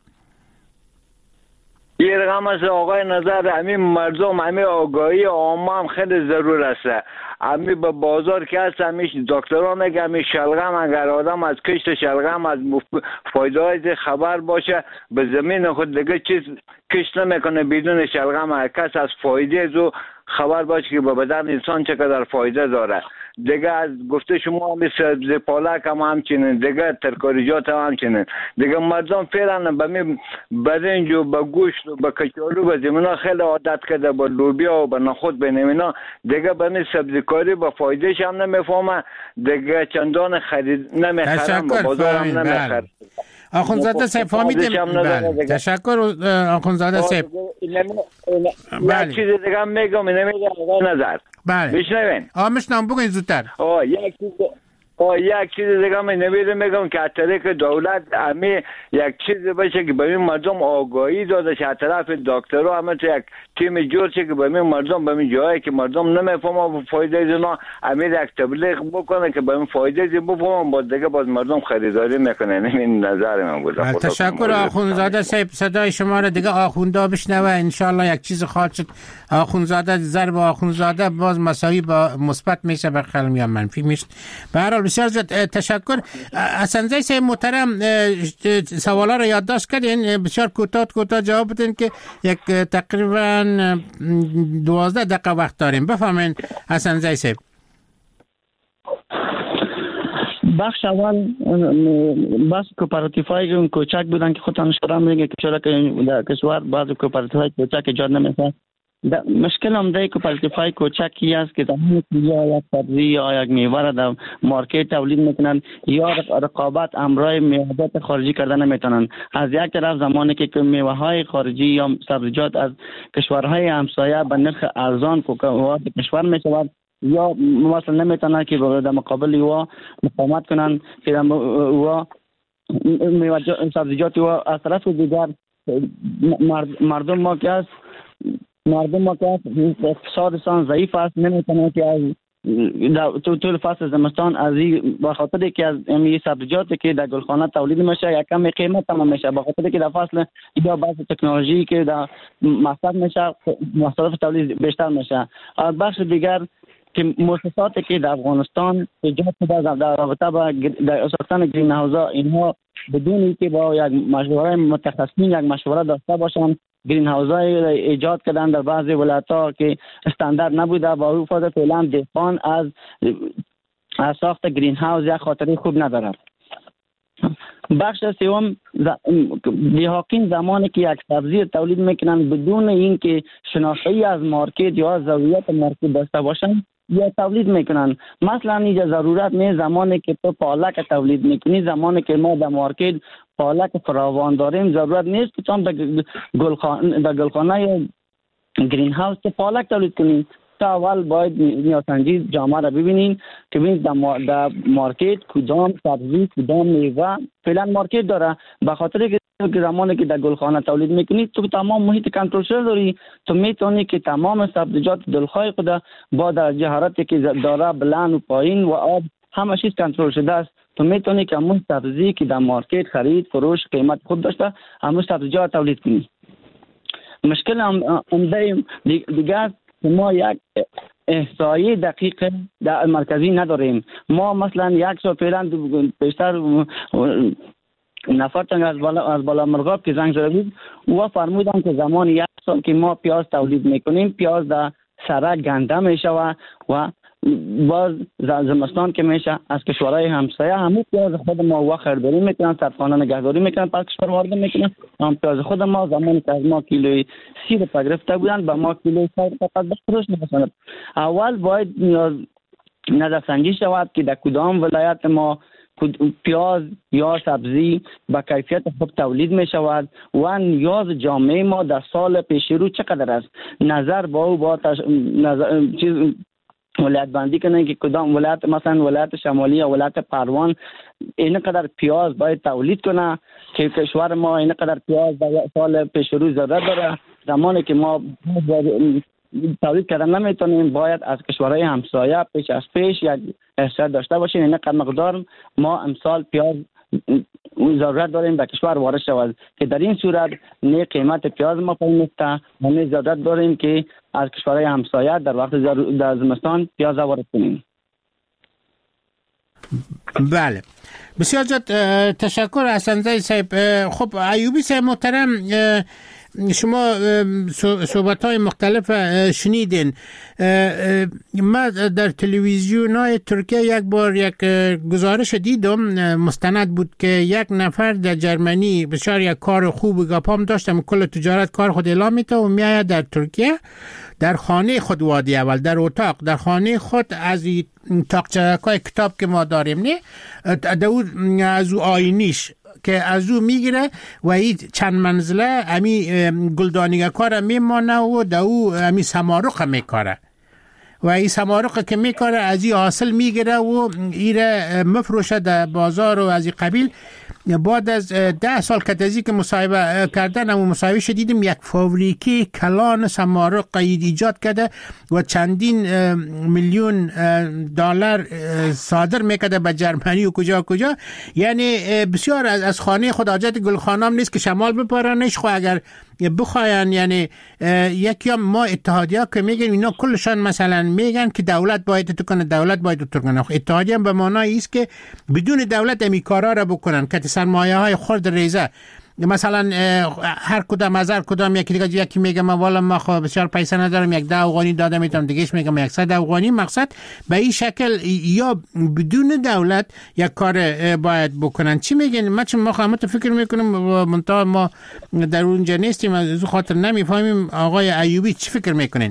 یه رقم از آقای نظر همین مردم همین آگاهی عامه هم خیلی ضرور است. امی به بازار که هست همیش دکترها میگه همی شلغم اگر آدم از کشت شلغم از فایده های خبر باشه به زمین خود دیگه چیز کشت نمیکنه بدون شلغم. هر کس از فایده زو خبر باشه که به بدن انسان چقدر فایده داره. دیگه از گفته شما هم سبزی پالک هم همچنین، دیگه ترکاریجات هم همچنین. دیگه مردم فعلا به می برنج و به گوشت و به کچالو به زمینا خیلی عادت کرده، به لوبیا و به نخود به نمینا. دیگه به می سبزی کاری به فایدهش هم نمیفهمه، دیگه چندان خرید نمیخرم، به بازار هم نمیخرم. آخونزاده صاحب فهمیدیم. بله تشکر آخونزاده صاحب. یک چیز دیگه میگم نمیگم آقای نظر. بله بشنوین. آه میشنم بگوین زودتر. آه یک چیز آه یک چیز دیگه من نمیدونم میگم که از طریق دولت امی یک چیز باشه که به این مردم آگاهی داده شه، از طرف دکترها همه تو یک تیم جور شه که به این مردم به این جایی که مردم نمیفهمن فایده از اونا امی یک تبلیغ بکنه که به این فایده از بفهمن، باز دیگه باز مردم خریداری میکنن. این نظر من بود. تشکر آخونزاده صاحب. صدای شما را دیگه آخوندا بشنوه ان شاء الله یک چیز خواهد شد. آخونزاده ضرب آخونزاده باز مساوی با مثبت میشه، بخل یا منفی میشه. به هر حال بسیار زیاد تشکر. حسنزی صاحب محترم سوالا رو یادداشت کردین، بسیار کوتاه کوتاه جواب بدین که یک تقریبا دوازده دقیقه وقت داریم. بفهمین حسنزی صاحب. بخش اول بس کوپراتیفای کوچک بودن که خودتان اشاره میگه که چرا که در کشور بعضی کوپراتیفای کوچک ایجاد نمیشه. مشکل هم ده کوپراتیفای کوچکی است که زمانی که یا یک سبزی یا یک میوه را در مارکت تولید میکنن یا رقابت امرای میوه‌جات خارجی کردن نمیتونن. از یک طرف زمانی که میوه های خارجی یا سبزیجات از کشورهای همسایه به نرخ ارزان وارد کشور میشود، یا مثلا نمیتونن که در مقابل او مقاومت کنن که او میوه سبزیجات او از طرف دیگر مردم ما که است مردم ما که اقتصادشان ضعیف است، نمیتونه که از تو طول فصل زمستان از این به خاطر که از این سبزیجاتی که در گلخانه تولید میشه یک کم قیمت تمام میشه، به خاطر که در فصل یا بعض تکنولوژی که در مصرف میشه مصرف تولید بیشتر میشه. از بخش دیگر که مؤسساتی که در افغانستان ایجاد شده در رابطه با در ساختن گرین هاوزها، اینها بدون اینکه با یک مشوره متخصصین یک مشوره داشته باشند گرین هاوزهای ایجاد کردن در بعضی ولایت‌ها که استاندارد نبوده، با او فاز فعلا دهقان از از ساخت گرین هاوز یک خاطره خوب ندارد. بخش سوم دیهاکین زمانی که یک سبزی تولید میکنن بدون اینکه شناسایی از مارکت یا ضروریات مارکت داشته باشن یا تولید میکنن. مثلا اینجا ضرورت نیست زمانی که تو پالک تولید میکنی، زمانی که ما در مارکت پالک فراوان داریم ضرورت نیست که تو در گلخانه در گلخانه گرین هاوس که پالک تولید کنیم. تا اول باید نیازسنجی جامعه را ببینین که ببینید در مارکت کدام سبزی کدام میوه فعلا مارکت داره، به خاطر که زمانی که در گلخانه تولید میکنید تو تمام محیط کنترل شده داری، تو میتونی که تمام سبزیجات دلخواه خود با درجه حرارتی که داره بلند و پایین و آب همه چیز کنترل شده است، تو میتونی که همون سبزی که در مارکت خرید فروش قیمت خود داشته همون سبزیجات تولید کنی. مشکل هم عمده دیگه ما یک احصایی دقیق در مرکزی نداریم. ما مثلا یک سال فعلا بیشتر نفر تنگ از بالا از بالا مرغاب که زنگ زده بود و فرمودن که زمان یک سال که ما پیاز تولید میکنیم پیاز در سره گنده میشه و و باز زمستان که میشه از کشورهای همسایه همون پیاز خود ما و خریداری میکنن، سرخانه نگهداری میکنن، پس کشور وارد میکنن. هم پیاز خود ما زمانی که از ما کیلوی سی روپیه گرفته بودن به ما کیلوی سی روپیه فقط بفروش میکنن. اول باید نیاز نظرسنجی شود که در کدام ولایت ما پیاز یا سبزی با کیفیت خوب تولید می شود و نیاز جامعه ما در سال پیش رو چقدر است. نظر با او با تش... نظر... چیز ولایت بندی کنه که کدام ولایت مثلا ولایت شمالی یا ولایت پروان اینقدر پیاز باید تولید کنه که کشور ما اینقدر پیاز در سال پیش رو ضرورت داره. زمانی که ما تولید کردن نمیتونیم باید از کشورهای همسایه پیش از پیش یک احصایه داشته باشیم اینقدر مقدار ما امسال پیاز اون ضرورت داریم به کشور وارد شود که در این صورت نه قیمت پیاز ما پایین است و نه ضرورت داریم که از کشورهای همسایه در وقت در زمستان پیاز وارد کنیم. بله بسیار زیاد تشکر حسن‌زی صاحب. خب ایوبی صاحب محترم، شما صحبت های مختلف شنیدین. ما در تلویزیون های ترکیه یک بار یک گزارش دیدم، مستند بود که یک نفر در جرمنی بسیار یک کار خوب گپام داشتم، کل تجارت کار خود اعلام میته و میآید در ترکیه در خانه خود وادی اول در اتاق در خانه خود از تاقچه‌های کتاب که ما داریم نه از او آینیش که از او میگیره و این چند منزله امی گلدانیگه کار میمانه و در او امی سمارق میکاره و این سمارق که میکاره از این حاصل میگیره و ایره مفروشه در بازار و از این قبیل. بعد از ده سال کتازی که مصاحبه کردن و مصاحبه شدیدیم یک فابریکی کلان سمارق ایجاد کرده و چندین میلیون دلار صادر میکرده به جرمنی و کجا کجا. یعنی بسیار از خانه خود حاجت گلخانام نیست که شمال بپرانش. خو اگر بخواین یعنی یکی ما اتحادیه که میگن اینا کلشان مثلا میگن که دولت باید تو کنه دولت باید تو کنه. اتحادیه به معنای است که بدون دولت امی کارا را بکنن که سرمایه های خرد ریزه مثلا هر کدام از هر کدام یکی دیگه یکی میگه من والا ما خب بسیار پیسه ندارم یک ده افغانی دادم میتونم دیگهش میگم صد افغانی. مقصد به این شکل یا بدون دولت یک کار باید بکنن. چی میگین؟ ما چون ما خودمون فکر میکنیم منتها ما در اونجا نیستیم از خاطر نمیفهمیم. آقای ایوبی چی فکر میکنین؟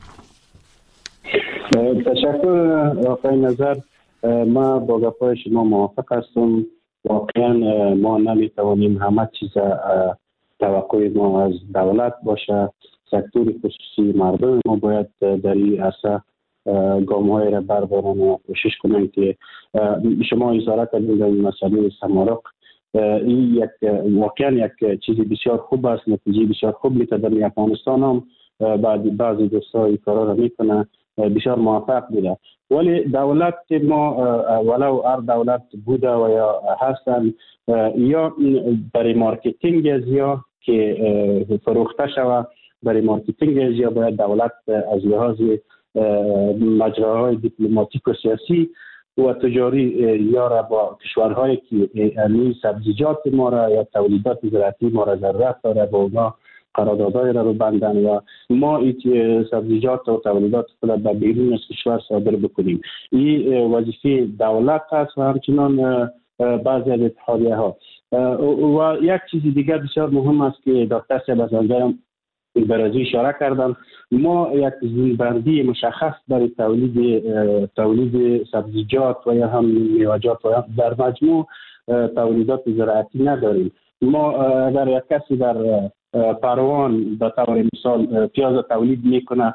تشکر آقای نظر. ما با گپای شما موافق هستم. واقعا ما نمیتوانیم همه چیز توقع ما از دولت باشه. سکتور خصوصی مردم ما باید در این عرصه گام های را بردارن و کوشش کنن که شما اشاره کردید در مسئله سمارق. این یک واقعا یک چیز بسیار خوب است، نتیجه بسیار خوب میده. در افغانستان هم بعد بعضی دوستای کارا را میکنه بسیار موفق بوده. ولی دولت ما ولو هر دولت بوده و یا هستن یا برای مارکتینگ از یا که فروخته شود برای مارکتینگ از یا باید دولت از لحاظ مجراهای دیپلماتیک و سیاسی و تجاری یا را با کشورهایی که امی سبزیجات ما را یا تولیدات زراعتی ما را ضرورت داره با اونا قراردادهای را رو بندن و ما این سبزیجات و تولیدات خود به بیرون از کشور صادر بکنیم. این وظیفه دولت است و همچنان بعضی از اتحادیه ها. و یک چیز دیگر بسیار مهم است که دکتر صاحب از آنجا برازی اشاره کردن، ما یک زیربندی مشخص برای تولید تولید سبزیجات و یا هم میوه‌جات و در مجموع تولیدات زراعتی نداریم. ما اگر یک کسی در پروان به طور مثال پیاز تولید میکنه،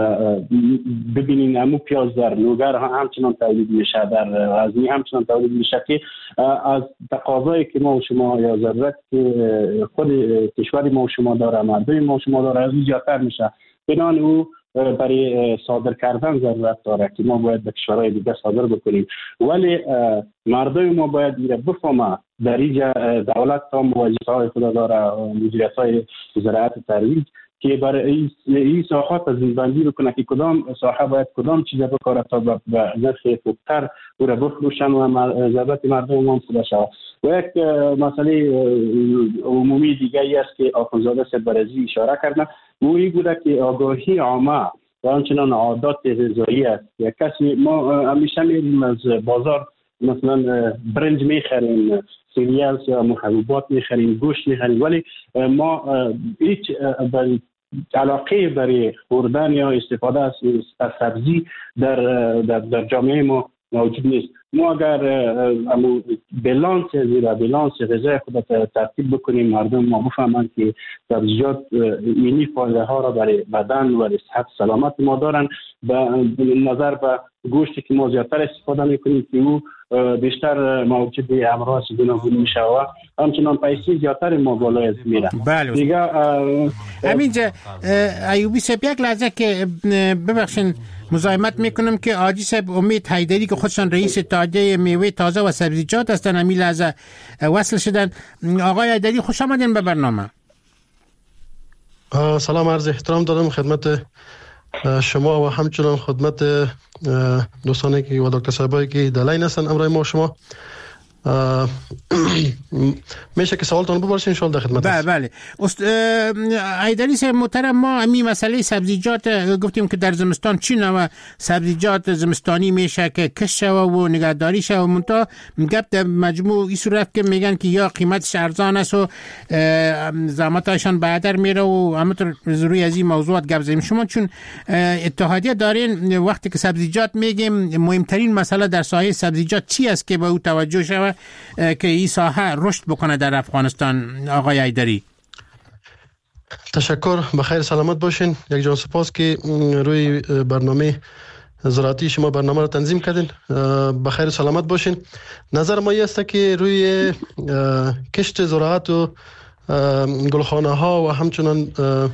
ببینین همون پیاز در لوگر همچنان تولید میشه، در غزنی همچنان تولید میشه که از تقاضایی که ما و شما یا ضرورت که خود کشوری ما و شما داره، مردم ما و شما داره، از زیادتر میشه. بنان او برای صادر کردن ضرورت داره که ما باید به کشورهای دیگه صادر بکنیم. ولی مردم ما باید ایره بفهمه در اینجا دولت هم وظیفه های خود داره، مدیریت های زراعت ترویج که برای این ساحات زیربندی بکنه که کدام ساحه باید کدام چیز بکاره تا به نرخ خوبتر او را بفروشن و ضرورت مردم هم پوره شود. و یک مسئله عمومی دیگه ای است که آخوندزاده صاحب برازی اشاره کردن، او این بوده که آگاهی عامه و همچنان عادات غذایی است. یک کسی ما همیشه میریم از بازار مثلا برنج میخریم، سیریال یا محبوبات میخریم، گوشت میخریم، ولی ما هیچ برای علاقه برای خوردن یا استفاده از سبزی در در, در جامعه ما موجود نیست. ما اگر بالانس زیرا بالانس غذای خود ترتیب بکنیم، مردم ما بفهمند که سبزیجات اینی فایده ها را برای بدن و صحت سلامت ما دارن. به نظر به گوشتی که ما زیادتر استفاده میکنیم که او بیشتر موجود امراض گوناگون میشه و همچنان پیسی زیادتر ما بالای میره. بله دیگه همینجا ایوبی صاحب یک لحظه که ببخشین مزاحمت میکنم که آجی صاحب امید حیدری که خودشان رئیس اتحادیه اتحادیه میوه تازه و سبزیجات هستن. امی لحظه وصل شدن. آقای حیدری خوش آمدین به برنامه. سلام، عرض احترام دارم خدمت شما و همچنان خدمت دوستانی که و دکتر صاحبایی که در لاین هستن امروز ما شما. میشه که سوالتون بپرسین ان شاء الله در خدمت هستم. بله بله. حیدری صاحب محترم، ما امی مسئله سبزیجات گفتیم که در زمستان چی نوع سبزیجات زمستانی میشه که کش شوه و نگهداری شوه و منتها گپ در مجموع این صورت که میگن که یا قیمتش ارزان است و زحمتشان بعدر میره و همونطور روی از این موضوعات گپ زدیم. شما چون اتحادیه دارین، وقتی که سبزیجات میگیم مهمترین مسئله در ساحه سبزیجات چی است که به او توجه شوه که این ساحه رشد بکنه در افغانستان؟ آقای حیدری تشکر، بخیر سلامت باشین. یک جان سپاس که روی برنامه زراعتی شما برنامه رو تنظیم کردین. بخیر سلامت باشین. نظر ما است که روی کشت زراعت و گلخانه ها و همچنان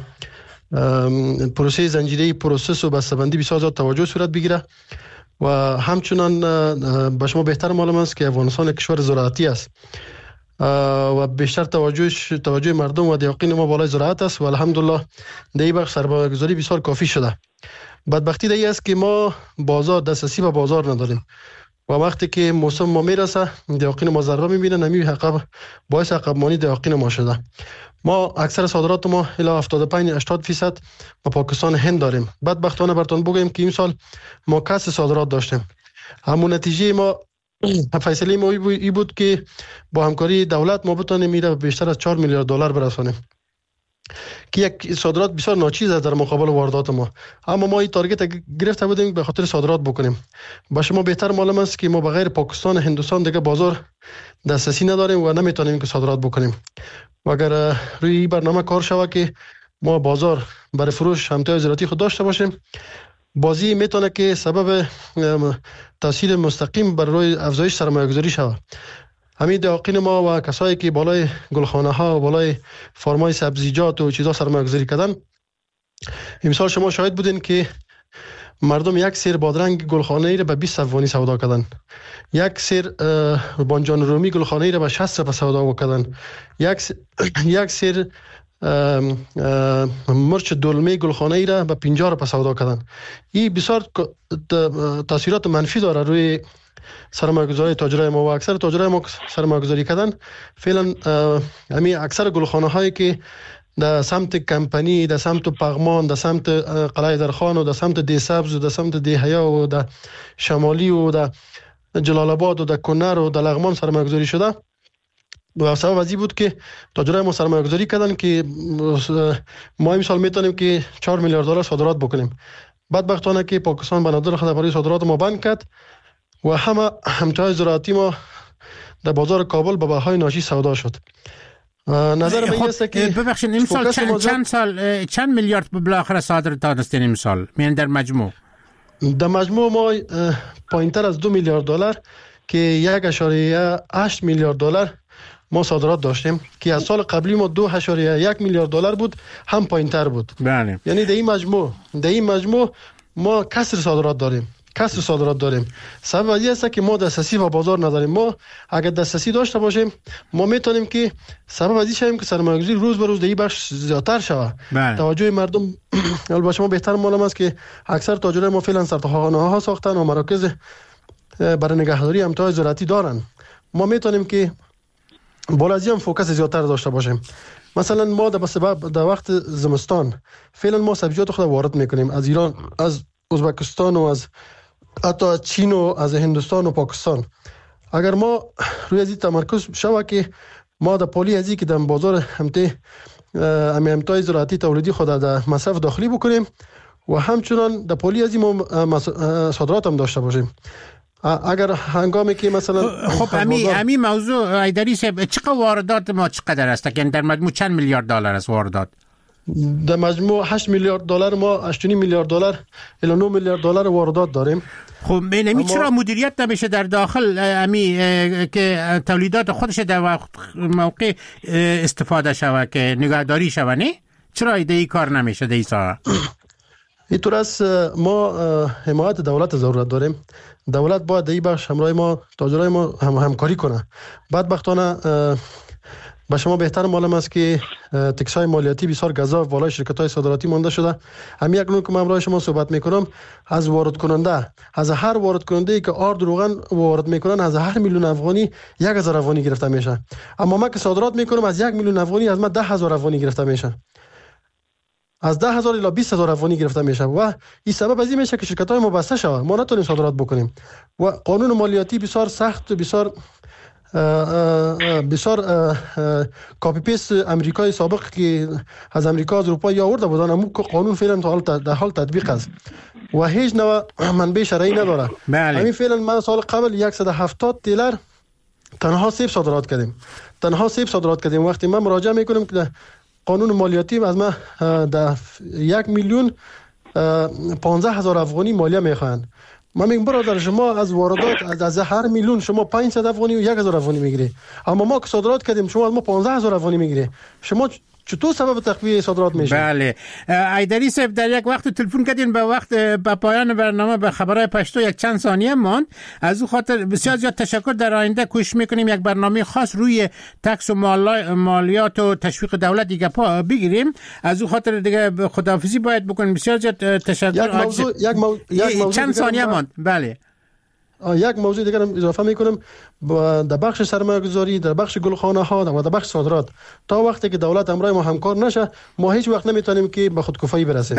پروسه زنجیره پروسس و بسته‌بندی بسیار زیاد توجه صورت بگیره و همچنان به شما بهتر معلوم است که افغانستان کشور زراعتی است و بیشتر توجه توجه مردم و دیاقین ما بالای زراعت است و الحمدلله در این بخش سرمایه‌گذاری بسیار کافی شده. بدبختی در این است که ما بازار دسترسی به بازار نداریم و وقتی که موسم ما میرسه دیاقین ما ضربه میبینن، نمی عقب باعث عقب مانی دیاقین ما شده. ما اکثر صادرات ما الی هفتاد و پنج هشتاد درصد به پاکستان هند داریم. بدبختانه براتون بگم که این سال ما کسر صادرات داشتیم. همون نتیجه ما فیصله ما ای بود که با همکاری دولت ما بتونیم میره بیشتر از چهار میلیارد دلار برسانیم که یک صادرات بسیار ناچیز است در مقابل واردات ما. اما ما این تارگت گرفته بودیم به خاطر صادرات بکنیم. با شما بهتر معلوم است که ما بغیر پاکستان و هندوستان دیگه بازار دسترسی نداریم و نمیتونیم که صادرات بکنیم. و اگر روی این برنامه کار شود که ما بازار برای فروش همتای زراعتی خود داشته باشیم، بازی میتونه که سبب تاثیر مستقیم بر روی افزایش سرمایه‌گذاری شود. همین دیاقین ما و کسایی که بالای گلخانه ها و بالای فرمای سبزیجات و چیزا سرمایه‌گذاری کردن، امسال شما شاهد بودین که مردم یک سیر بادرنگ گلخانه ای را به بیست افغانی سودا کردن، یک سیر بانجان رومی گلخانه ای را به شصت روپیه سودا کردن، یک س... یک سیر مرچ دلمه گلخانه ای را به پنجاه روپیه سودا کردن. این بسیار تاثیرات منفی داره روی سرمایه‌گذاری تاجرای ما و اکثر تاجرای ما سرمایه‌گذاری کردن. فعلا همین اکثر گلخانه هایی که در سمت کمپانی، در سمت پغمان، در سمت قلعه درخان و در سمت دی سبز و در سمت دی حیا و در شمالی و در جلال آباد و در کنر و در لغمان سرمایه‌گذاری شده و سبب از این بود که تاجرای ما سرمایه‌گذاری کردن که ما امسال میتونیم که چهار میلیارد دلار صادرات بکنیم. بدبختانه که پاکستان بنادر خود برای صادرات ما بند کرد و همه همتای زراعتی ما در بازار کابل به بهای ناشی سودا شد. نظر من است که ببخشید امسال چند, چند سال چند میلیارد بالاخره صادر دادستین امسال میان در مجموع؟ در مجموع ما پایینتر از دو میلیارد دلار که یک اشاریه هشت میلیارد دلار ما صادرات داشتیم که از سال قبلی ما دو اشاریه یک میلیارد دلار بود، هم پایینتر بود. بله. یعنی در این مجموع در این مجموع ما کسر صادرات داریم. کسر صادرات داریم. سبب این است که ما دسترسی به بازار نداریم. ما اگر دسترسی داشته باشیم ما میتونیم که سبب از این شیم که سرمایه‌گذاری روز به روز در این بخش زیادتر شود. توجه مردم البته شما بهتر معلوم است که اکثر تاجرای ما فعلا سرخانه ها ساختن و مراکز برای نگهداری امتیاز زراعتی دارن. ما میتونیم که بالا از این فوکس زیادتر داشته باشیم. مثلا ما در سبب در وقت زمستان فعلا ما سبزیجات خود وارد میکنیم از ایران، از ازبکستان و از حتی چین و از هندوستان و پاکستان. اگر ما روی از این تمرکز شود که ما در پالی ازی که در بازار همته امتیاز زراعتی تولیدی خود در مصرف داخلی بکنیم و همچنان در پالی ازی ما صادرات هم داشته باشیم. اگر هنگامی که مثلا خب امی امی موضوع حیدری صاحب چقدر واردات ما چقدر است؟ یعنی در مجموع چند میلیارد دلار است واردات؟ در مجموع هشت میلیارد دلار ما هشت و نیم میلیارد دلار الی نه میلیارد دلار واردات داریم. خب ببینید چرا مدیریت نمیشه در داخل امی که تولیدات خودش در وقت موقع استفاده شود که نگهداری شود؟ نه چرا ایده ای کار نمیشه در این ساحه؟ اینطور است ما حمایت دولت ضرورت داریم. دولت باید در این بخش همراه ما تاجرای ما هم همکاری کنه. بدبختانه به شما بهتر معلوم است که تکس های مالیاتی بسیار گزاف بالای شرکت های صادراتی مانده شده. همین اکنون که من همراه شما صحبت میکنم از وارد کننده، از هر وارد کننده ای که آرد روغن وارد میکنن از هر میلیون افغانی یک هزار افغانی گرفته میشه. اما من که صادرات میکنم از یک میلیون افغانی از من ده هزار افغانی گرفته میشه. از ده هزار الی بیست هزار افغانی گرفته میشه و این سبب از این میشه که شرکت های ما بسته شود. ما نتونیم صادرات بکنیم و قانون مالیاتی بسیار سخت و بسیار بسیار کاپی پیست امریکای سابق که از امریکا از اروپا یا آورده بودن، اما قانون فعلا در حال تطبیق است و هیچ نوع منبع شرعی نداره. بله. همین فعلا من سال قبل صد و هفتاد تیلر تنها سیب صادرات کردیم. تنها سیب صادرات کردیم. وقتی من مراجعه میکنم که قانون مالیاتی از من در یک میلیون پانزده هزار افغانی مالیه میخواهند. من میگم برادر شما از واردات از, از هر میلیون شما پانصد افغانی و یک هزار افغانی میگیری، اما ما که صادرات کردیم شما از ما پانزده هزار افغانی میگیری. شما چطور سبب تخفیف صادرات میشه؟ بله. ایدری صاحب در یک وقت تلفن کردین به وقت به پایان برنامه به خبرهای پشتو یک چند ثانیه ماند. از او خاطر بسیار زیاد تشکر. در آینده کوشش میکنیم یک برنامه خاص روی تکس و مالیات و تشویق دولت دیگه پا بگیریم. از او خاطر دیگه خداحافظی باید بکنیم. بسیار زیاد تشکر. یک موضوع یک موضوع, یک موضوع چند ثانیه ماند. بله. یک موضوع دیگر هم اضافه میکنم در بخش سرمایه گذاری، در بخش گلخانه ها و در بخش صادرات. تا وقتی که دولت همراه ما همکار نشه ما هیچ وقت نمیتونیم که به خودکفایی برسیم.